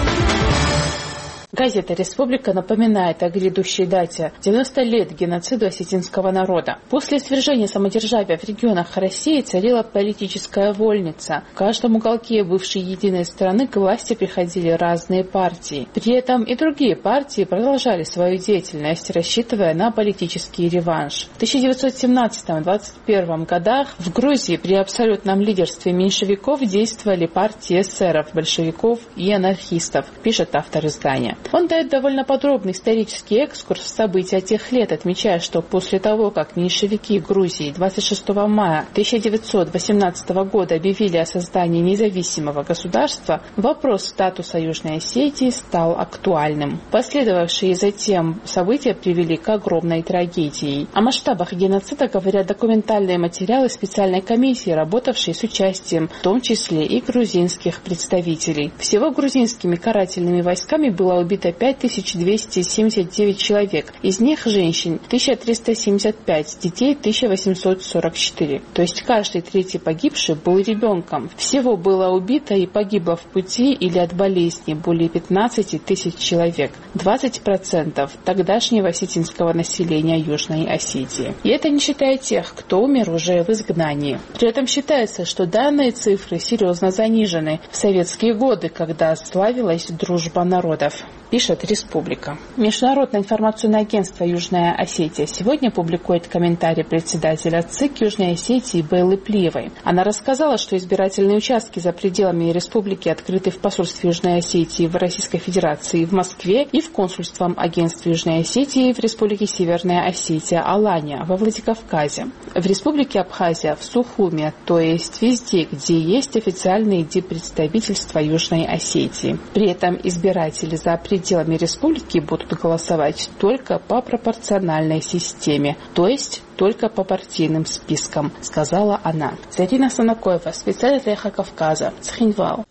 Газета «Республика» напоминает о грядущей дате – девяносто лет геноциду осетинского народа. После свержения самодержавия в регионах России царила политическая вольница. В каждом уголке бывшей единой страны к власти приходили разные партии. При этом и другие партии продолжали свою деятельность, рассчитывая на политический реванш. В тысяча девятьсот семнадцатом — двадцать первом годах в Грузии при абсолютном лидерстве меньшевиков действовали партии эсеров, большевиков и анархистов, пишет автор издания. Он дает довольно подробный исторический экскурс в события тех лет, отмечая, что после того, как меньшевики Грузии двадцать шестого мая тысяча девятьсот восемнадцатого года объявили о создании независимого государства, вопрос статуса Южной Осетии стал актуальным. Последовавшие затем события привели к огромной трагедии. О масштабах геноцида говорят документальные материалы специальной комиссии, работавшей с участием, в том числе и грузинских представителей. Всего грузинскими карательными войсками было убито пять тысяч двести семьдесят девять человек, из них женщин тысяча триста семьдесят пять, детей тысяча восемьсот сорок четыре. То есть каждый третий погибший был ребенком. Всего было убито и погибло в пути или от болезни более пятнадцать тысяч человек, двадцать процентов тогдашнего осетинского населения Южной Осетии. И это не считая тех, кто умер уже в изгнании. При этом считается, что данные цифры серьезно занижены в советские годы, когда славилась дружба народов, пишет «Республика». Международное информационное агентство «Южная Осетия» сегодня публикует комментарий председателя ЦИК Южной Осетии Бейлы Плиевой. Она рассказала, что избирательные участки за пределами республики открыты в посольстве Южной Осетии в Российской Федерации в Москве и в консульством агентства Южной Осетии в Республике Северная Осетия Алания во Владикавказе. В Республике Абхазия в Сухуме, то есть везде, где есть официальные диппредставительства Южной Осетии. При этом избиратели за пределами республики будут голосовать только по пропорциональной системе, то есть только по партийным спискам, сказала она. Зарина Санакоева, специально для «Эхо Кавказа», Цхинвал.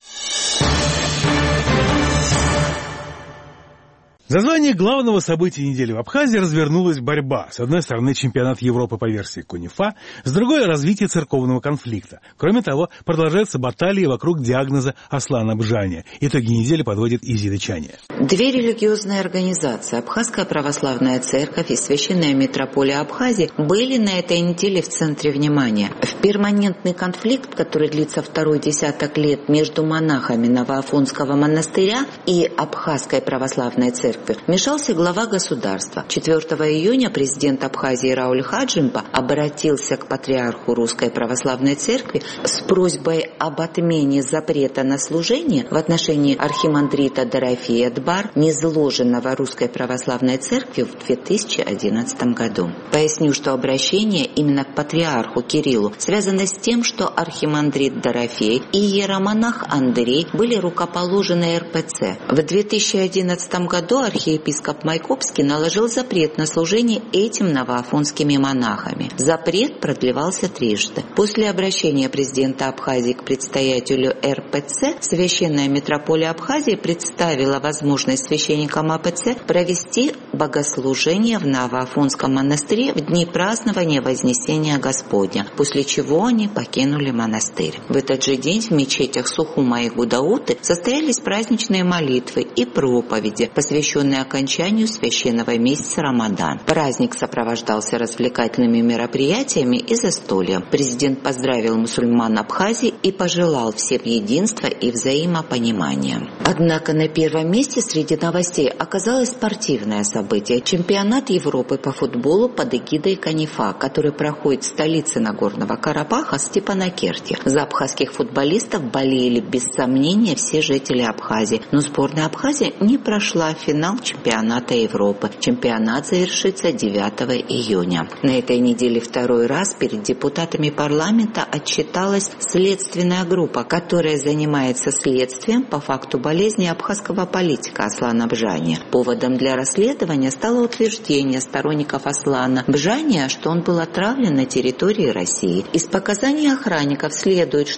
За звание главного события недели в Абхазии развернулась борьба. С одной стороны, чемпионат Европы по версии КУНИФА, с другой – развитие церковного конфликта. Кроме того, продолжаются баталии вокруг диагноза Аслана Бжания. Итоги недели подводит Изида Чания. Две религиозные организации, Абхазская православная церковь и Священная митрополия Абхазии, были на этой неделе в центре внимания. В перманентный конфликт, который длится второй десяток лет между монахами Новоафонского монастыря и Абхазской православной церкви, вмешался глава государства. четвёртого июня президент Абхазии Рауль Хаджимба обратился к патриарху Русской Православной Церкви с просьбой об отмене запрета на служение в отношении архимандрита Дорофея Дбар, низложенного Русской Православной Церкви в две тысячи одиннадцатом году. Поясню, что обращение именно к патриарху Кириллу связано с тем, что архимандрит Дорофей и иеромонах Андрей были рукоположены эр пэ цэ. В две тысячи одиннадцатом году архиепископ Майкопский наложил запрет на служение этим новоафонскими монахами. Запрет продлевался трижды. После обращения президента Абхазии к предстоятелю эр пэ цэ Священная митрополия Абхазии представила возможность священникам а пэ цэ провести богослужение в Новоафонском монастыре в дни празднования Вознесения Господня, после чего они покинули монастырь. В этот же день в мечетях Сухума и Гудауты состоялись праздничные молитвы и проповеди, посвященные окончанию священного месяца Рамадан. Праздник сопровождался развлекательными мероприятиями и застольем. Президент поздравил мусульман Абхазии и пожелал всем единства и взаимопонимания. Однако на первом месте среди новостей оказалось спортивное событие – чемпионат Европы по футболу под эгидой КУНИФА, который проходит в столице Нагорного Карабаха Степанакерте. За абхазских футболистов болели без сомнения все жители Абхазии, но сборная Абхазии не прошла финал чемпионата Европы. Чемпионат завершится девятого июня. На этой неделе второй раз перед депутатами парламента отчиталась следственная группа, которая занимается следствием по факту болезни абхазского политика Аслана Бжания. Поводом для расследования стало утверждение сторонников Аслана Бжания, что он был отравлен на территории России. Из показаний охранников следует, что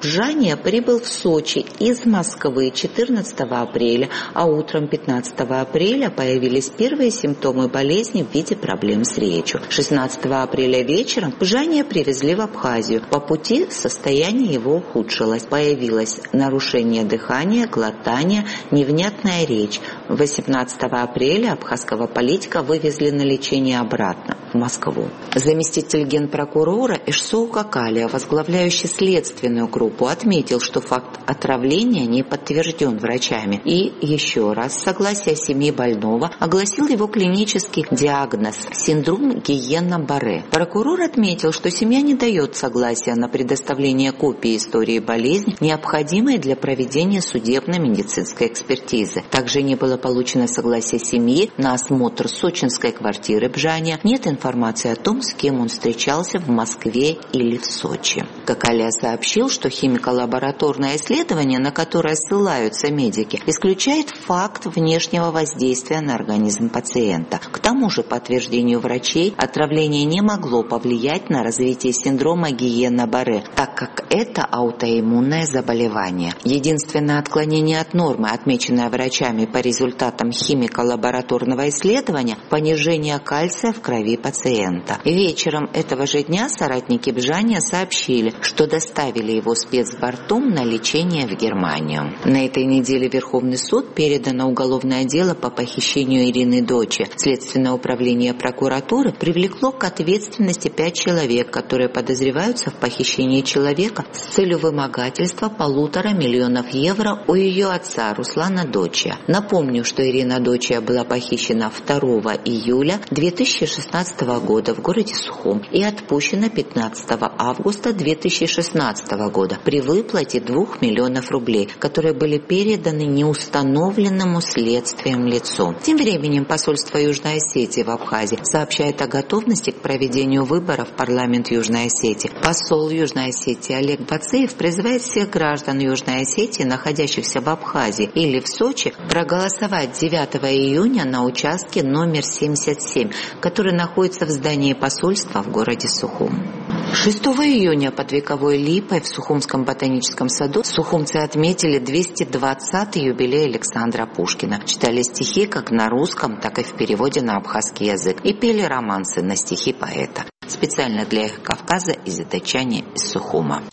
Бжания прибыл в Сочи из Москвы четырнадцатого апреля, а утром пятнадцатого апреля появились первые симптомы болезни в виде проблем с речью. шестнадцатого апреля вечером Бжания привезли в Абхазию. По пути состояние его ухудшилось. Появилось нарушение дыхания, глотания, невнятная речь. восемнадцатого апреля абхазского политика вывезли на лечение обратно в Москву. Заместитель генпрокурора Ишсоу Какалия, возглавляющий следственную группу, отметил, что факт отравления не подтвержден врачами. И еще раз, с согласия семьи больного, огласил его клинический диагноз – синдром Гиена-Барре. Прокурор отметил, что семья не дает согласия на предоставление копии истории болезни, необходимой для проведения судебно-медицинской экспертизы. Также не было получено согласие семьи на осмотр сочинской квартиры Бжания. Нет информации о том, с кем он встречался в Москве или в Сочи. Какалия сообщил, что химико-лабораторное исследование, на которое ссылаются медики, исключает факт внешнего воздействия на организм пациента. К тому же, по утверждению врачей, отравление не могло повлиять на развитие синдрома Гиена-Барре, так как это аутоиммунное заболевание. Единственное отклонение от нормы, отмеченное врачами по результатам химико-лабораторного исследования – понижение кальция в крови пациента. Вечером этого же дня соратники Бжания сообщили, что доставили его спецбортом на лечение в Германию. На этой неделе Верховный суд передано уголовное дело по похищению Ирины Дочи. Следственное управление прокуратуры привлекло к ответственности пять человек, которые подозреваются в похищении человека с целью вымогательства полутора миллионов евро у ее отца Руслана Дочи. Напомню, что Ирина Дочи была похищена второго июля две тысячи шестнадцатого года в городе Сухум и отпущена пятнадцатого августа две тысячи шестнадцатого года при выплате двух миллионов рублей, которые были переданы неустановленному следствием лицу. Тем временем посольство Южной Осетии в Абхазии сообщает о готовности к проведению выборов в парламент Южной Осетии. Посол Южной Осетии Олег Бацеев призывает всех граждан Южной Осетии, находящихся в Абхазии или в Сочи, проголосовать девятого июня на участке номер семьдесят семь, который находится в здании посольства в городе Сухум. шестого июня под вековой липой в Сухумском ботаническом саду сухумцы отметили двести двадцатый юбилей Александра Пушкина. Читали стихи как на русском, так и в переводе на абхазский язык и пели романсы на стихи поэта. Специально для Эхо Кавказа из Датчане из Сухума.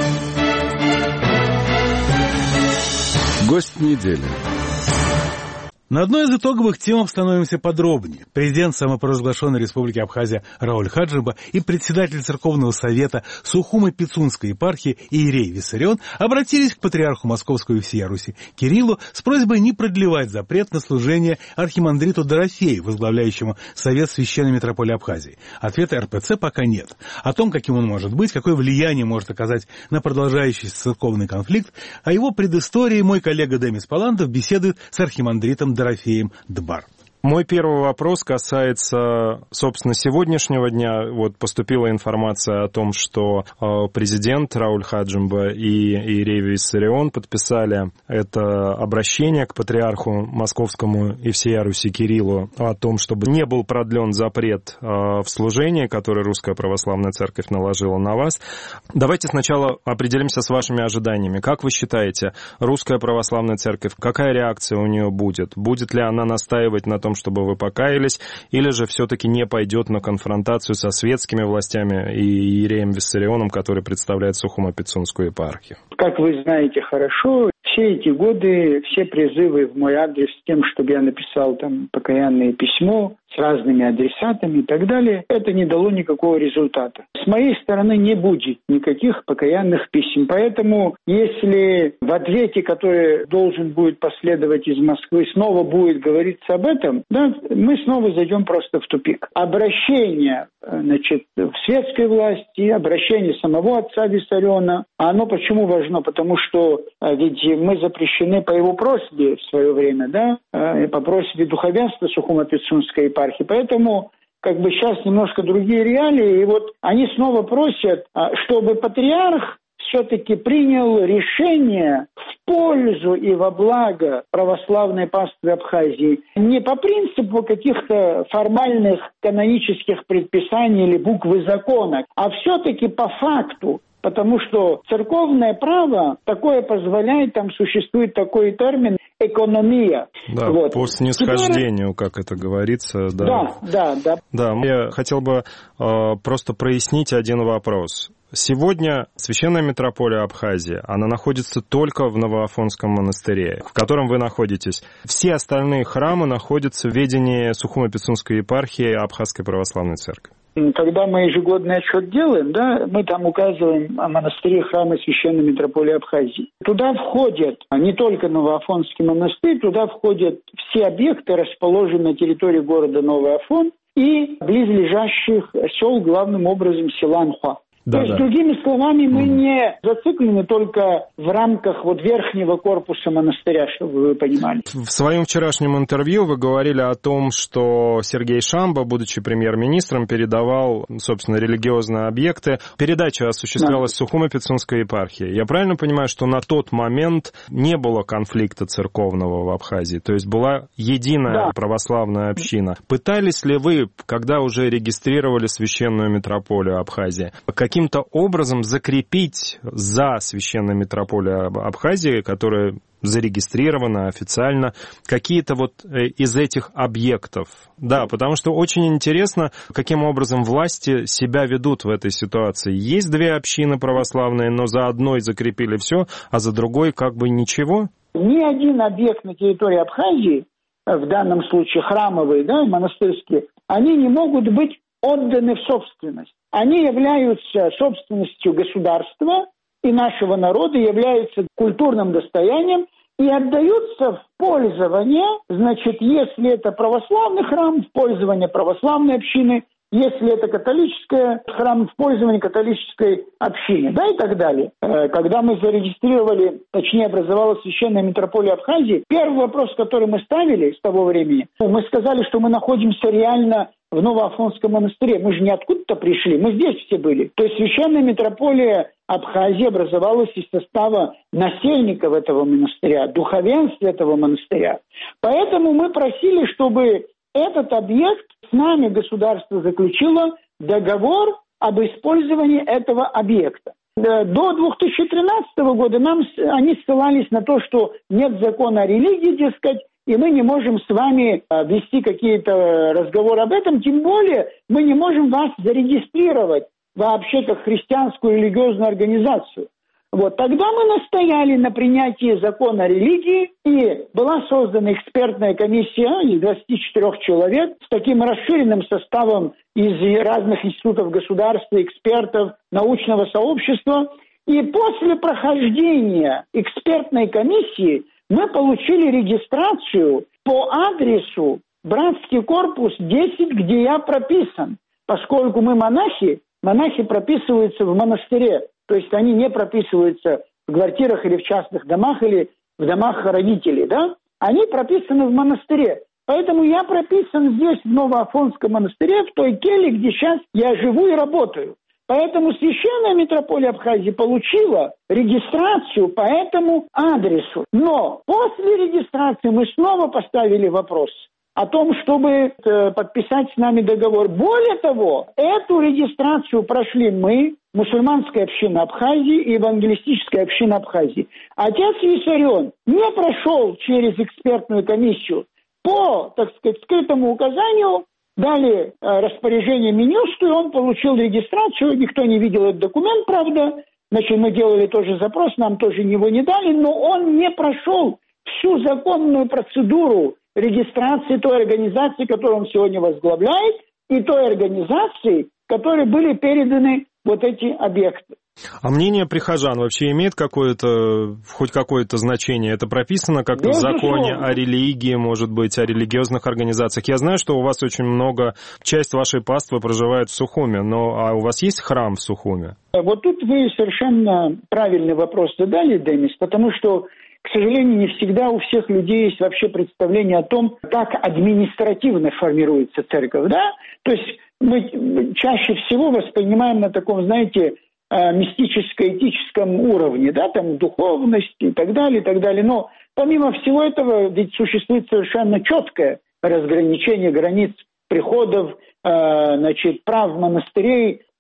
Гость недели. На одной из итоговых тем остановимся подробнее. Президент самопровозглашенной Республики Абхазия Рауль Хаджиба и председатель Церковного совета Сухумо-Пицунской епархии Иерей Виссарион обратились к патриарху Московского и всея Руси Кириллу с просьбой не продлевать запрет на служение архимандриту Дорофею, возглавляющему Совет Священной Митрополии Абхазии. Ответа эр пэ цэ пока нет. О том, каким он может быть, какое влияние может оказать на продолжающийся церковный конфликт, о его предыстории мой коллега Демис Паландов беседует с архимандритом Дорофеем Дбар. Мой первый вопрос касается, собственно, сегодняшнего дня. Вот поступила информация о том, что президент Рауль Хаджимба и Иерей Виссарион подписали это обращение к патриарху Московскому и всея Руси Кириллу о том, чтобы не был продлен запрет в служении, который Русская Православная Церковь наложила на вас. Давайте сначала определимся с вашими ожиданиями. Как вы считаете, Русская Православная Церковь, какая реакция у нее будет? Будет ли она настаивать на том, чтобы вы покаялись, или же все-таки не пойдет на конфронтацию со светскими властями и Иереем Виссарионом, который представляет Сухумо-Пицунскую епархию? Как вы знаете хорошо, все эти годы, все призывы в мой адрес с тем, чтобы я написал там покаянное письмо с разными адресатами и так далее, это не дало никакого результата. С моей стороны не будет никаких покаянных писем. Поэтому, если в ответе, который должен будет последовать из Москвы, снова будет говориться об этом, да, мы снова зайдем просто в тупик. Обращение, значит, в светской власти, обращение самого отца Виссариона, а оно почему важно? Потому что ведь мы запрещены по его просьбе в свое время, да, по просьбе духовенства Сухумо-Пицунской епархии. Поэтому как бы сейчас немножко другие реалии, и вот они снова просят, чтобы патриарх все-таки принял решение в пользу и во благо православной паствы Абхазии не по принципу каких-то формальных канонических предписаний или буквы закона, а все-таки по факту. Потому что церковное право такое позволяет, там существует такой термин экономия. Да, вот. По снисхождению, Теперь... как это говорится. Да, да, да. Да, да я хотел бы э, просто прояснить один вопрос. Сегодня Священная митрополия Абхазии, она находится только в Новоафонском монастыре, в котором вы находитесь. Все остальные храмы находятся в ведении Сухумо-Пицунской епархии Абхазской православной церкви. Когда мы ежегодный отчет делаем, да, мы там указываем о монастыре храма Священной митрополии Абхазии. Туда входят не только Новоафонский монастырь, туда входят все объекты, расположенные на территории города Новый Афон и близлежащих сел, главным образом села Анхуа. Да, То есть, да. другими словами, мы mm. не зациклены только в рамках вот верхнего корпуса монастыря, чтобы вы понимали. В своем вчерашнем интервью вы говорили о том, что Сергей Шамба, будучи премьер-министром, передавал, собственно, религиозные объекты. Передача осуществлялась да. в Сухумо-Пицунской епархии. Я правильно понимаю, что на тот момент не было конфликта церковного в Абхазии? То есть была единая да. православная община. Пытались ли вы, когда уже регистрировали Священную митрополию Абхазии, каким-то образом закрепить за Священной митрополией Абхазии, которая зарегистрирована официально, какие-то вот из этих объектов? Да, потому что очень интересно, каким образом власти себя ведут в этой ситуации. Есть две общины православные, но за одной закрепили все, а за другой как бы ничего? Ни один объект на территории Абхазии, в данном случае храмовые, да, монастырские, они не могут быть отданы в собственность. Они являются собственностью государства и нашего народа, являются культурным достоянием и отдаются в пользование, значит, если это православный храм, в пользование православной общины, если это католический храм, в пользование католической общины, да, и так далее. Когда мы зарегистрировали, точнее, образовалась Священная митрополия Абхазии, первый вопрос, который мы ставили с того времени, мы сказали, что мы находимся реально в Новоафонском монастыре. Мы же не откуда-то пришли, мы здесь все были. То есть Священная митрополия Абхазии образовалась из состава насельников этого монастыря, духовенства этого монастыря. Поэтому мы просили, чтобы этот объект с нами государство заключило договор об использовании этого объекта. До две тысячи тринадцатого года нам, они ссылались на то, что нет закона о религии, дескать, и мы не можем с вами вести какие-то разговоры об этом, тем более мы не можем вас зарегистрировать вообще как христианскую религиозную организацию. Вот, тогда мы настояли на принятии закона о религии, и была создана экспертная комиссия из двадцати четырёх человек с таким расширенным составом из разных институтов государства, экспертов, научного сообщества. И после прохождения экспертной комиссии мы получили регистрацию по адресу Братский корпус десять, где я прописан, поскольку мы монахи, монахи прописываются в монастыре. То есть они не прописываются в квартирах или в частных домах, или в домах родителей, да? Они прописаны в монастыре. Поэтому я прописан здесь, в Новоафонском монастыре, в той келье, где сейчас я живу и работаю. Поэтому Священная митрополия Абхазии получила регистрацию по этому адресу. Но после регистрации мы снова поставили вопрос о том, чтобы подписать с нами договор. Более того, эту регистрацию прошли мы, мусульманская община Абхазии и евангелистическая община Абхазии. Отец Виссарион не прошел через экспертную комиссию. По, так сказать, скрытому указанию дали распоряжение Минюсту, и он получил регистрацию. Никто не видел этот документ, правда. Значит, мы делали тоже запрос, нам тоже его не дали, но он не прошел всю законную процедуру регистрации той организации, которую он сегодня возглавляет, и той организации, которые были переданы вот эти объекты. А мнение прихожан вообще имеет какое-то, хоть какое-то значение? Это прописано как-то в законе о религии, может быть, о религиозных организациях? Я знаю, что у вас очень много, часть вашей паствы проживает в Сухуме, но а у вас есть храм в Сухуме? Вот тут вы совершенно правильный вопрос задали, Денис, потому что, к сожалению, не всегда у всех людей есть вообще представление о том, как административно формируется церковь, да? То есть мы чаще всего воспринимаем на таком, знаете, мистическо-этическом уровне, да, там духовность и так далее, и так далее. Но помимо всего этого ведь существует совершенно четкое разграничение границ приходов, значит, прав монастырей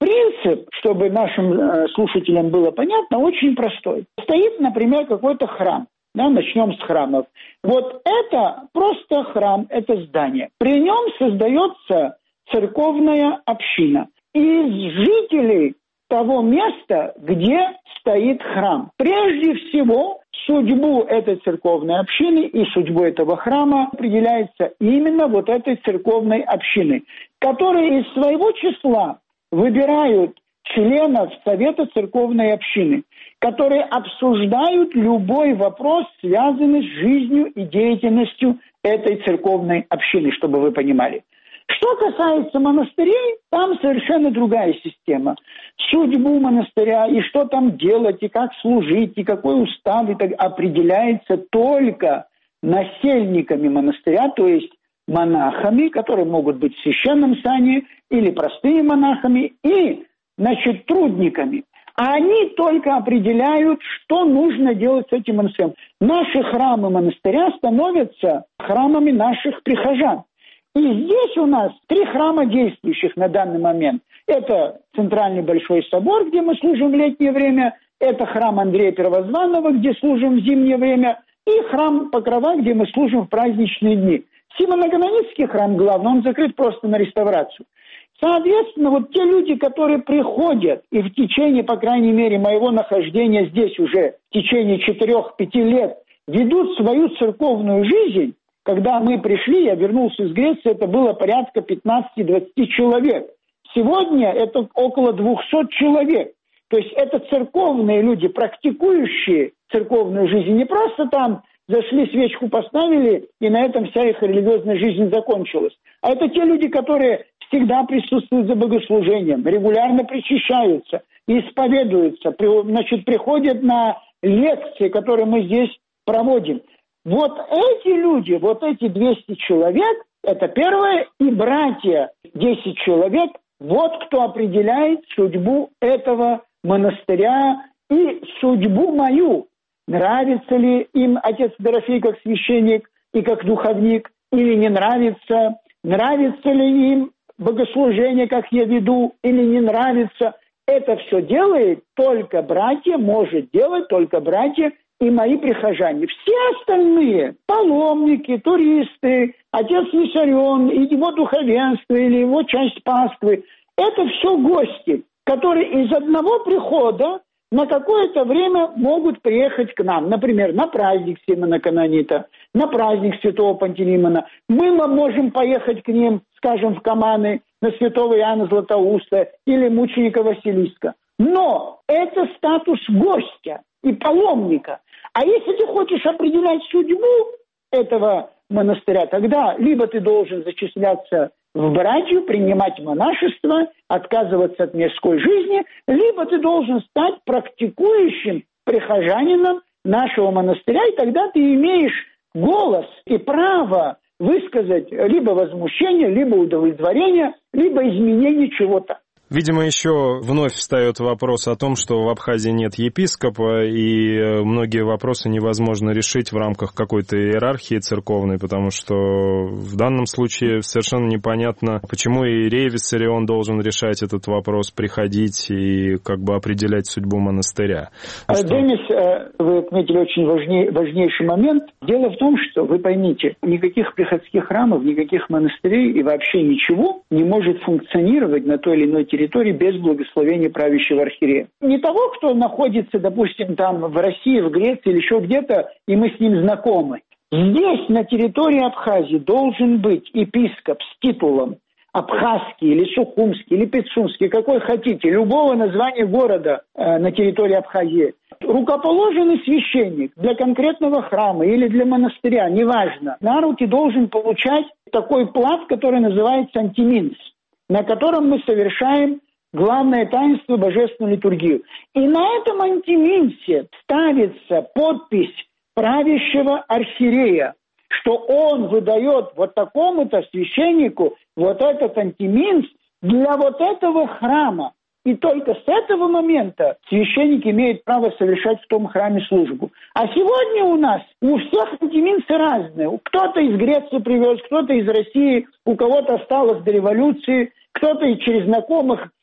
Принцип, чтобы нашим э, слушателям было понятно, очень простой. Стоит, например, какой-то храм. Да, начнем с храмов. Вот это просто храм, это здание. При нем создается церковная община. Из жителей того места, где стоит храм. Прежде всего, судьбу этой церковной общины и судьбу этого храма определяется именно вот этой церковной общины, которые из своего числа выбирают членов Совета церковной общины, которые обсуждают любой вопрос, связанный с жизнью и деятельностью этой церковной общины, чтобы вы понимали. Что касается монастырей, там совершенно другая система. Судьбу монастыря и что там делать, и как служить, и какой устав и так, определяется только насельниками монастыря, то есть монахами, которые могут быть в священном сане, или простыми монахами, и, значит, трудниками. А они только определяют, что нужно делать с этим монастырем. Наши храмы монастыря становятся храмами наших прихожан. И здесь у нас три храма действующих на данный момент. Это Центральный Большой Собор, где мы служим в летнее время, это храм Андрея Первозванного, где служим в зимнее время, и храм Покрова, где мы служим в праздничные дни. Симоно-Канонический храм главный, он закрыт просто на реставрацию. Соответственно, вот те люди, которые приходят и в течение, по крайней мере, моего нахождения здесь уже в течение четырех-пяти лет ведут свою церковную жизнь, когда мы пришли, я вернулся из Греции, это было порядка пятнадцать-двадцать человек. Сегодня это около двухсот человек. То есть это церковные люди, практикующие церковную жизнь. Не просто там зашли, свечку поставили, и на этом вся их религиозная жизнь закончилась. А это те люди, которые всегда присутствуют за богослужением, регулярно причащаются, исповедуются, значит, приходят на лекции, которые мы здесь проводим. Вот эти люди, вот эти двести человек, это первое, и братья, десять человек, вот кто определяет судьбу этого монастыря и судьбу мою. Нравится ли им отец Дорофей как священник и как духовник, или не нравится, нравится ли им богослужение, как я веду, или не нравится. Это все делает только братья, может делать только братья и мои прихожане. Все остальные, паломники, туристы, отец Виссарион, и его духовенство, или его часть паствы, это все гости, которые из одного прихода на какое-то время могут приехать к нам. Например, на праздник Симона Канонита, на праздник Святого Пантелеймона. Мы можем поехать к ним, скажем, в Каманы, на Святого Иоанна Златоуста или мученика Василиска. Но это статус гостя и паломника. А если ты хочешь определять судьбу этого монастыря, тогда либо ты должен зачисляться в братью, принимать монашество, отказываться от мирской жизни, либо ты должен стать практикующим прихожанином нашего монастыря, и тогда ты имеешь голос и право высказать либо возмущение, либо удовлетворение, либо изменение чего-то. Видимо, еще вновь встает вопрос о том, что в Абхазии нет епископа, и многие вопросы невозможно решить в рамках какой-то иерархии церковной, потому что в данном случае совершенно непонятно, почему иерей Виссарион должен решать этот вопрос, приходить и как бы определять судьбу монастыря. Что... Денис, вы отметили очень важней, важнейший момент. Дело в том, что, вы поймите, никаких приходских храмов, никаких монастырей и вообще ничего не может функционировать на той или иной территории территории без благословения правящего архиерея. Не того, кто находится, допустим, там в России, в Греции или еще где-то, и мы с ним знакомы. Здесь, на территории Абхазии, должен быть епископ с титулом Абхазский или Сухумский или Пицунский, какой хотите, любого названия города э, на территории Абхазии. Рукоположенный священник для конкретного храма или для монастыря, неважно, на руки должен получать такой плат, который называется антиминс, на котором мы совершаем главное таинство божественную литургию. И на этом антиминсе ставится подпись правящего архиерея, что он выдает вот такому-то священнику вот этот антиминс для вот этого храма. И только с этого момента священник имеет право совершать в том храме службу. А сегодня у нас у всех антиминсы разные. Кто-то из Греции привез, кто-то из России, у кого-то осталось до революции, кто-то и через знакомых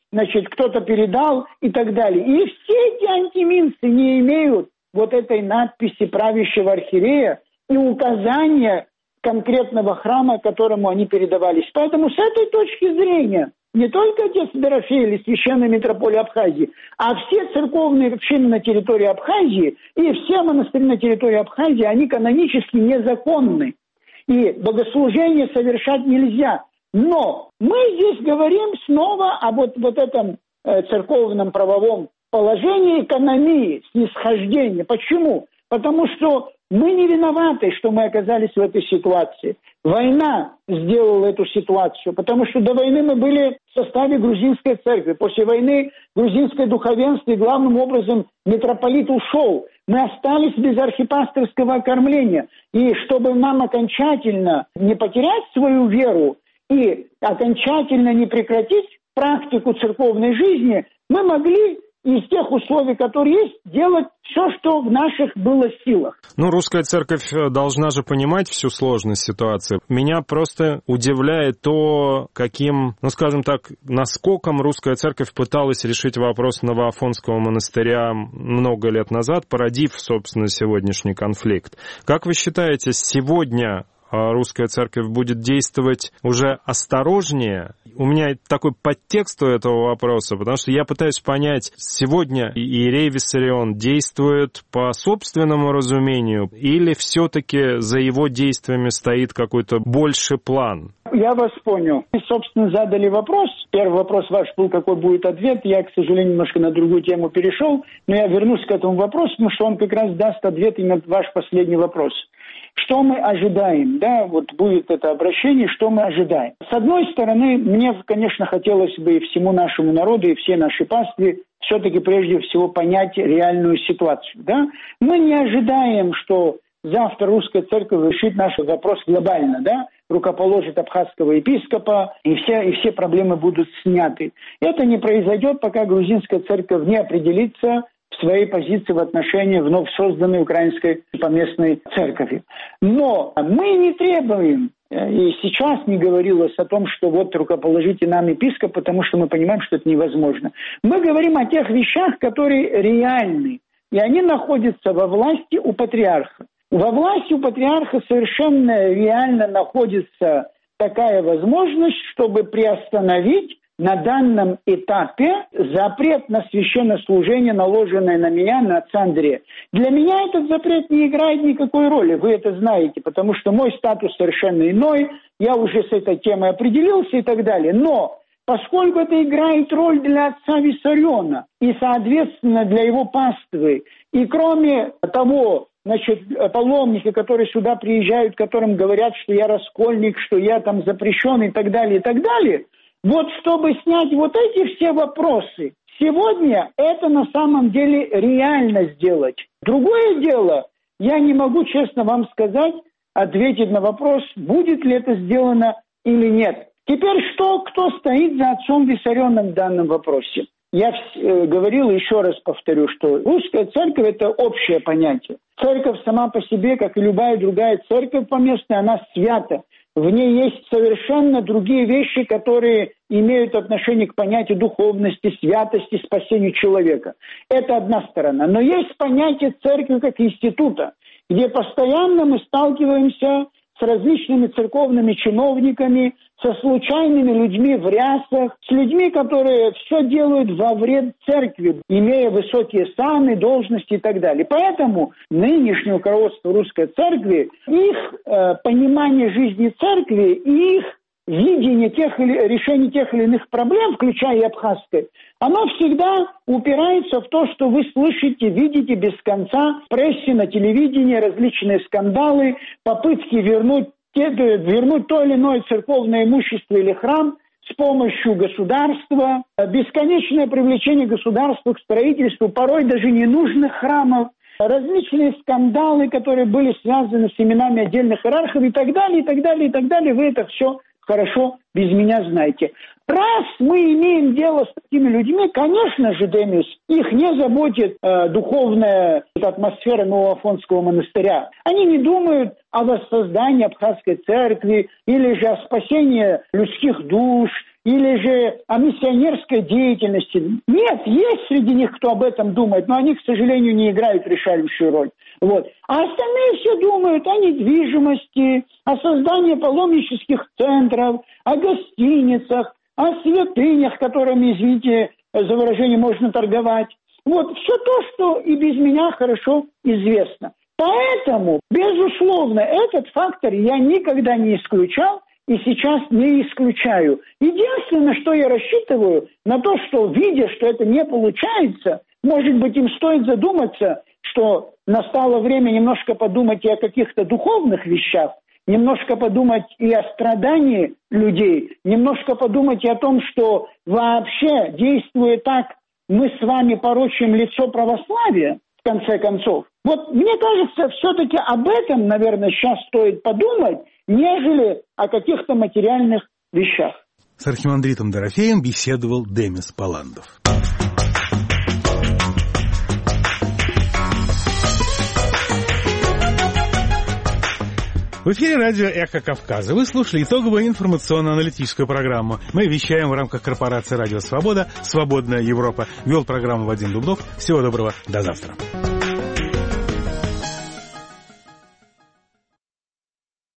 значит, кто-то передал и так далее. И все эти антиминцы не имеют вот этой надписи правящего архиерея и указания конкретного храма, которому они передавались. Поэтому с этой точки зрения не только отец Дорофей или священная митрополия Абхазии, а все церковные общины на территории Абхазии и все монастыри на территории Абхазии, они канонически незаконны. И богослужение совершать нельзя. Но мы здесь говорим снова об вот, вот этом э, церковном правовом положении экономии, снисхождения. Почему? Потому что мы не виноваты, что мы оказались в этой ситуации. Война сделала эту ситуацию, потому что до войны мы были в составе грузинской церкви. После войны грузинское духовенство и главным образом митрополит ушел. Мы остались без архипасторского окормления. И чтобы нам окончательно не потерять свою веру и окончательно не прекратить практику церковной жизни, мы могли из тех условий, которые есть, делать все, что в наших было силах. Ну, русская церковь должна же понимать всю сложность ситуации. Меня просто удивляет то, каким, ну, скажем так, наскоком русская церковь пыталась решить вопрос Новоафонского монастыря много лет назад, породив, собственно, сегодняшний конфликт. Как вы считаете, сегодня русская церковь будет действовать уже осторожнее? У меня такой подтекст у этого вопроса, потому что я пытаюсь понять, сегодня иерей Виссарион действует по собственному разумению или все-таки за его действиями стоит какой-то больший план? Я вас понял. Вы, собственно, задали вопрос. Первый вопрос ваш был, какой будет ответ. Я, к сожалению, немножко на другую тему перешел, но я вернусь к этому вопросу, потому что он как раз даст ответ именно на ваш последний вопрос. Что мы ожидаем, да, вот будет это обращение, что мы ожидаем. С одной стороны, мне, конечно, хотелось бы и всему нашему народу, и всей нашей пастве все-таки прежде всего понять реальную ситуацию, да. Мы не ожидаем, что завтра русская церковь решит наш вопрос глобально, да, рукоположит абхазского епископа, и все, и все проблемы будут сняты. Это не произойдет, пока грузинская церковь не определится в своей позиции в отношении вновь созданной украинской поместной церкви. Но мы не требуем, и сейчас не говорилось о том, что вот рукоположите нам епископ, потому что мы понимаем, что это невозможно. Мы говорим о тех вещах, которые реальны, и они находятся во власти у патриарха. Во власти у патриарха совершенно реально находится такая возможность, чтобы приостановить на данном этапе запрет на священнослужение, наложенное на меня, на отца Андрея. Для меня этот запрет не играет никакой роли, вы это знаете, потому что мой статус совершенно иной, я уже с этой темой определился и так далее. Но поскольку это играет роль для отца Виссариона и, соответственно, для его паствы, и кроме того, значит, паломники, которые сюда приезжают, которым говорят, что я раскольник, что я там запрещен и так далее, и так далее, вот чтобы снять вот эти все вопросы, сегодня это на самом деле реально сделать. Другое дело, я не могу честно вам сказать, ответить на вопрос, будет ли это сделано или нет. Теперь что, кто стоит за отцом Виссарионом в данном вопросе? Я э, говорил, еще раз повторю, что русская церковь – это общее понятие. Церковь сама по себе, как и любая другая церковь поместная, она свята. В ней есть совершенно другие вещи, которые имеют отношение к понятию духовности, святости, спасению человека. Это одна сторона. Но есть понятие церкви как института, где постоянно мы сталкиваемся с различными церковными чиновниками, со случайными людьми в рясах, с людьми, которые все делают во вред церкви, имея высокие саны, должности и так далее. Поэтому нынешнее руководство русской церкви, их э, понимание жизни церкви и их видение тех или, решения тех или иных проблем, включая и абхазской, оно всегда упирается в то, что вы слышите, видите без конца в прессе, на телевидении различные скандалы, попытки вернуть, вернуть то или иное церковное имущество или храм с помощью государства, бесконечное привлечение государства к строительству порой даже ненужных храмов, различные скандалы, которые были связаны с именами отдельных иерархов и так далее, и так далее, и так далее. Вы это все хорошо без меня знаете. Раз мы имеем дело с такими людьми, конечно же, Демис, их не заботит э, духовная атмосфера Нового Афонского монастыря. Они не думают о воссоздании Абхазской церкви, или же о спасении людских душ, или же о миссионерской деятельности. Нет, есть среди них, кто об этом думает, но они, к сожалению, не играют решающую роль. Вот. А остальные все думают о недвижимости, о создании паломнических центров, о гостиницах, о святынях, которыми, извините за выражение, можно торговать. Вот все то, что и без меня хорошо известно. Поэтому, безусловно, этот фактор я никогда не исключал и сейчас не исключаю. Единственное, что я рассчитываю, на то, что, видя, что это не получается, может быть, им стоит задуматься, что настало время немножко подумать и о каких-то духовных вещах, немножко подумать и о страдании людей, немножко подумать и о том, что вообще, действуя так, мы с вами порочим лицо православия, в конце концов. Вот мне кажется, все-таки об этом, наверное, сейчас стоит подумать, нежели о каких-то материальных вещах. С архимандритом Дорофеем беседовал Демис Палландов. В эфире радио «Эхо Кавказа». Вы слушали итоговую информационно-аналитическую программу. Мы вещаем в рамках корпорации «Радио Свобода». «Свободная Европа». Вел программу Вадим Дубнов. Всего доброго. До завтра.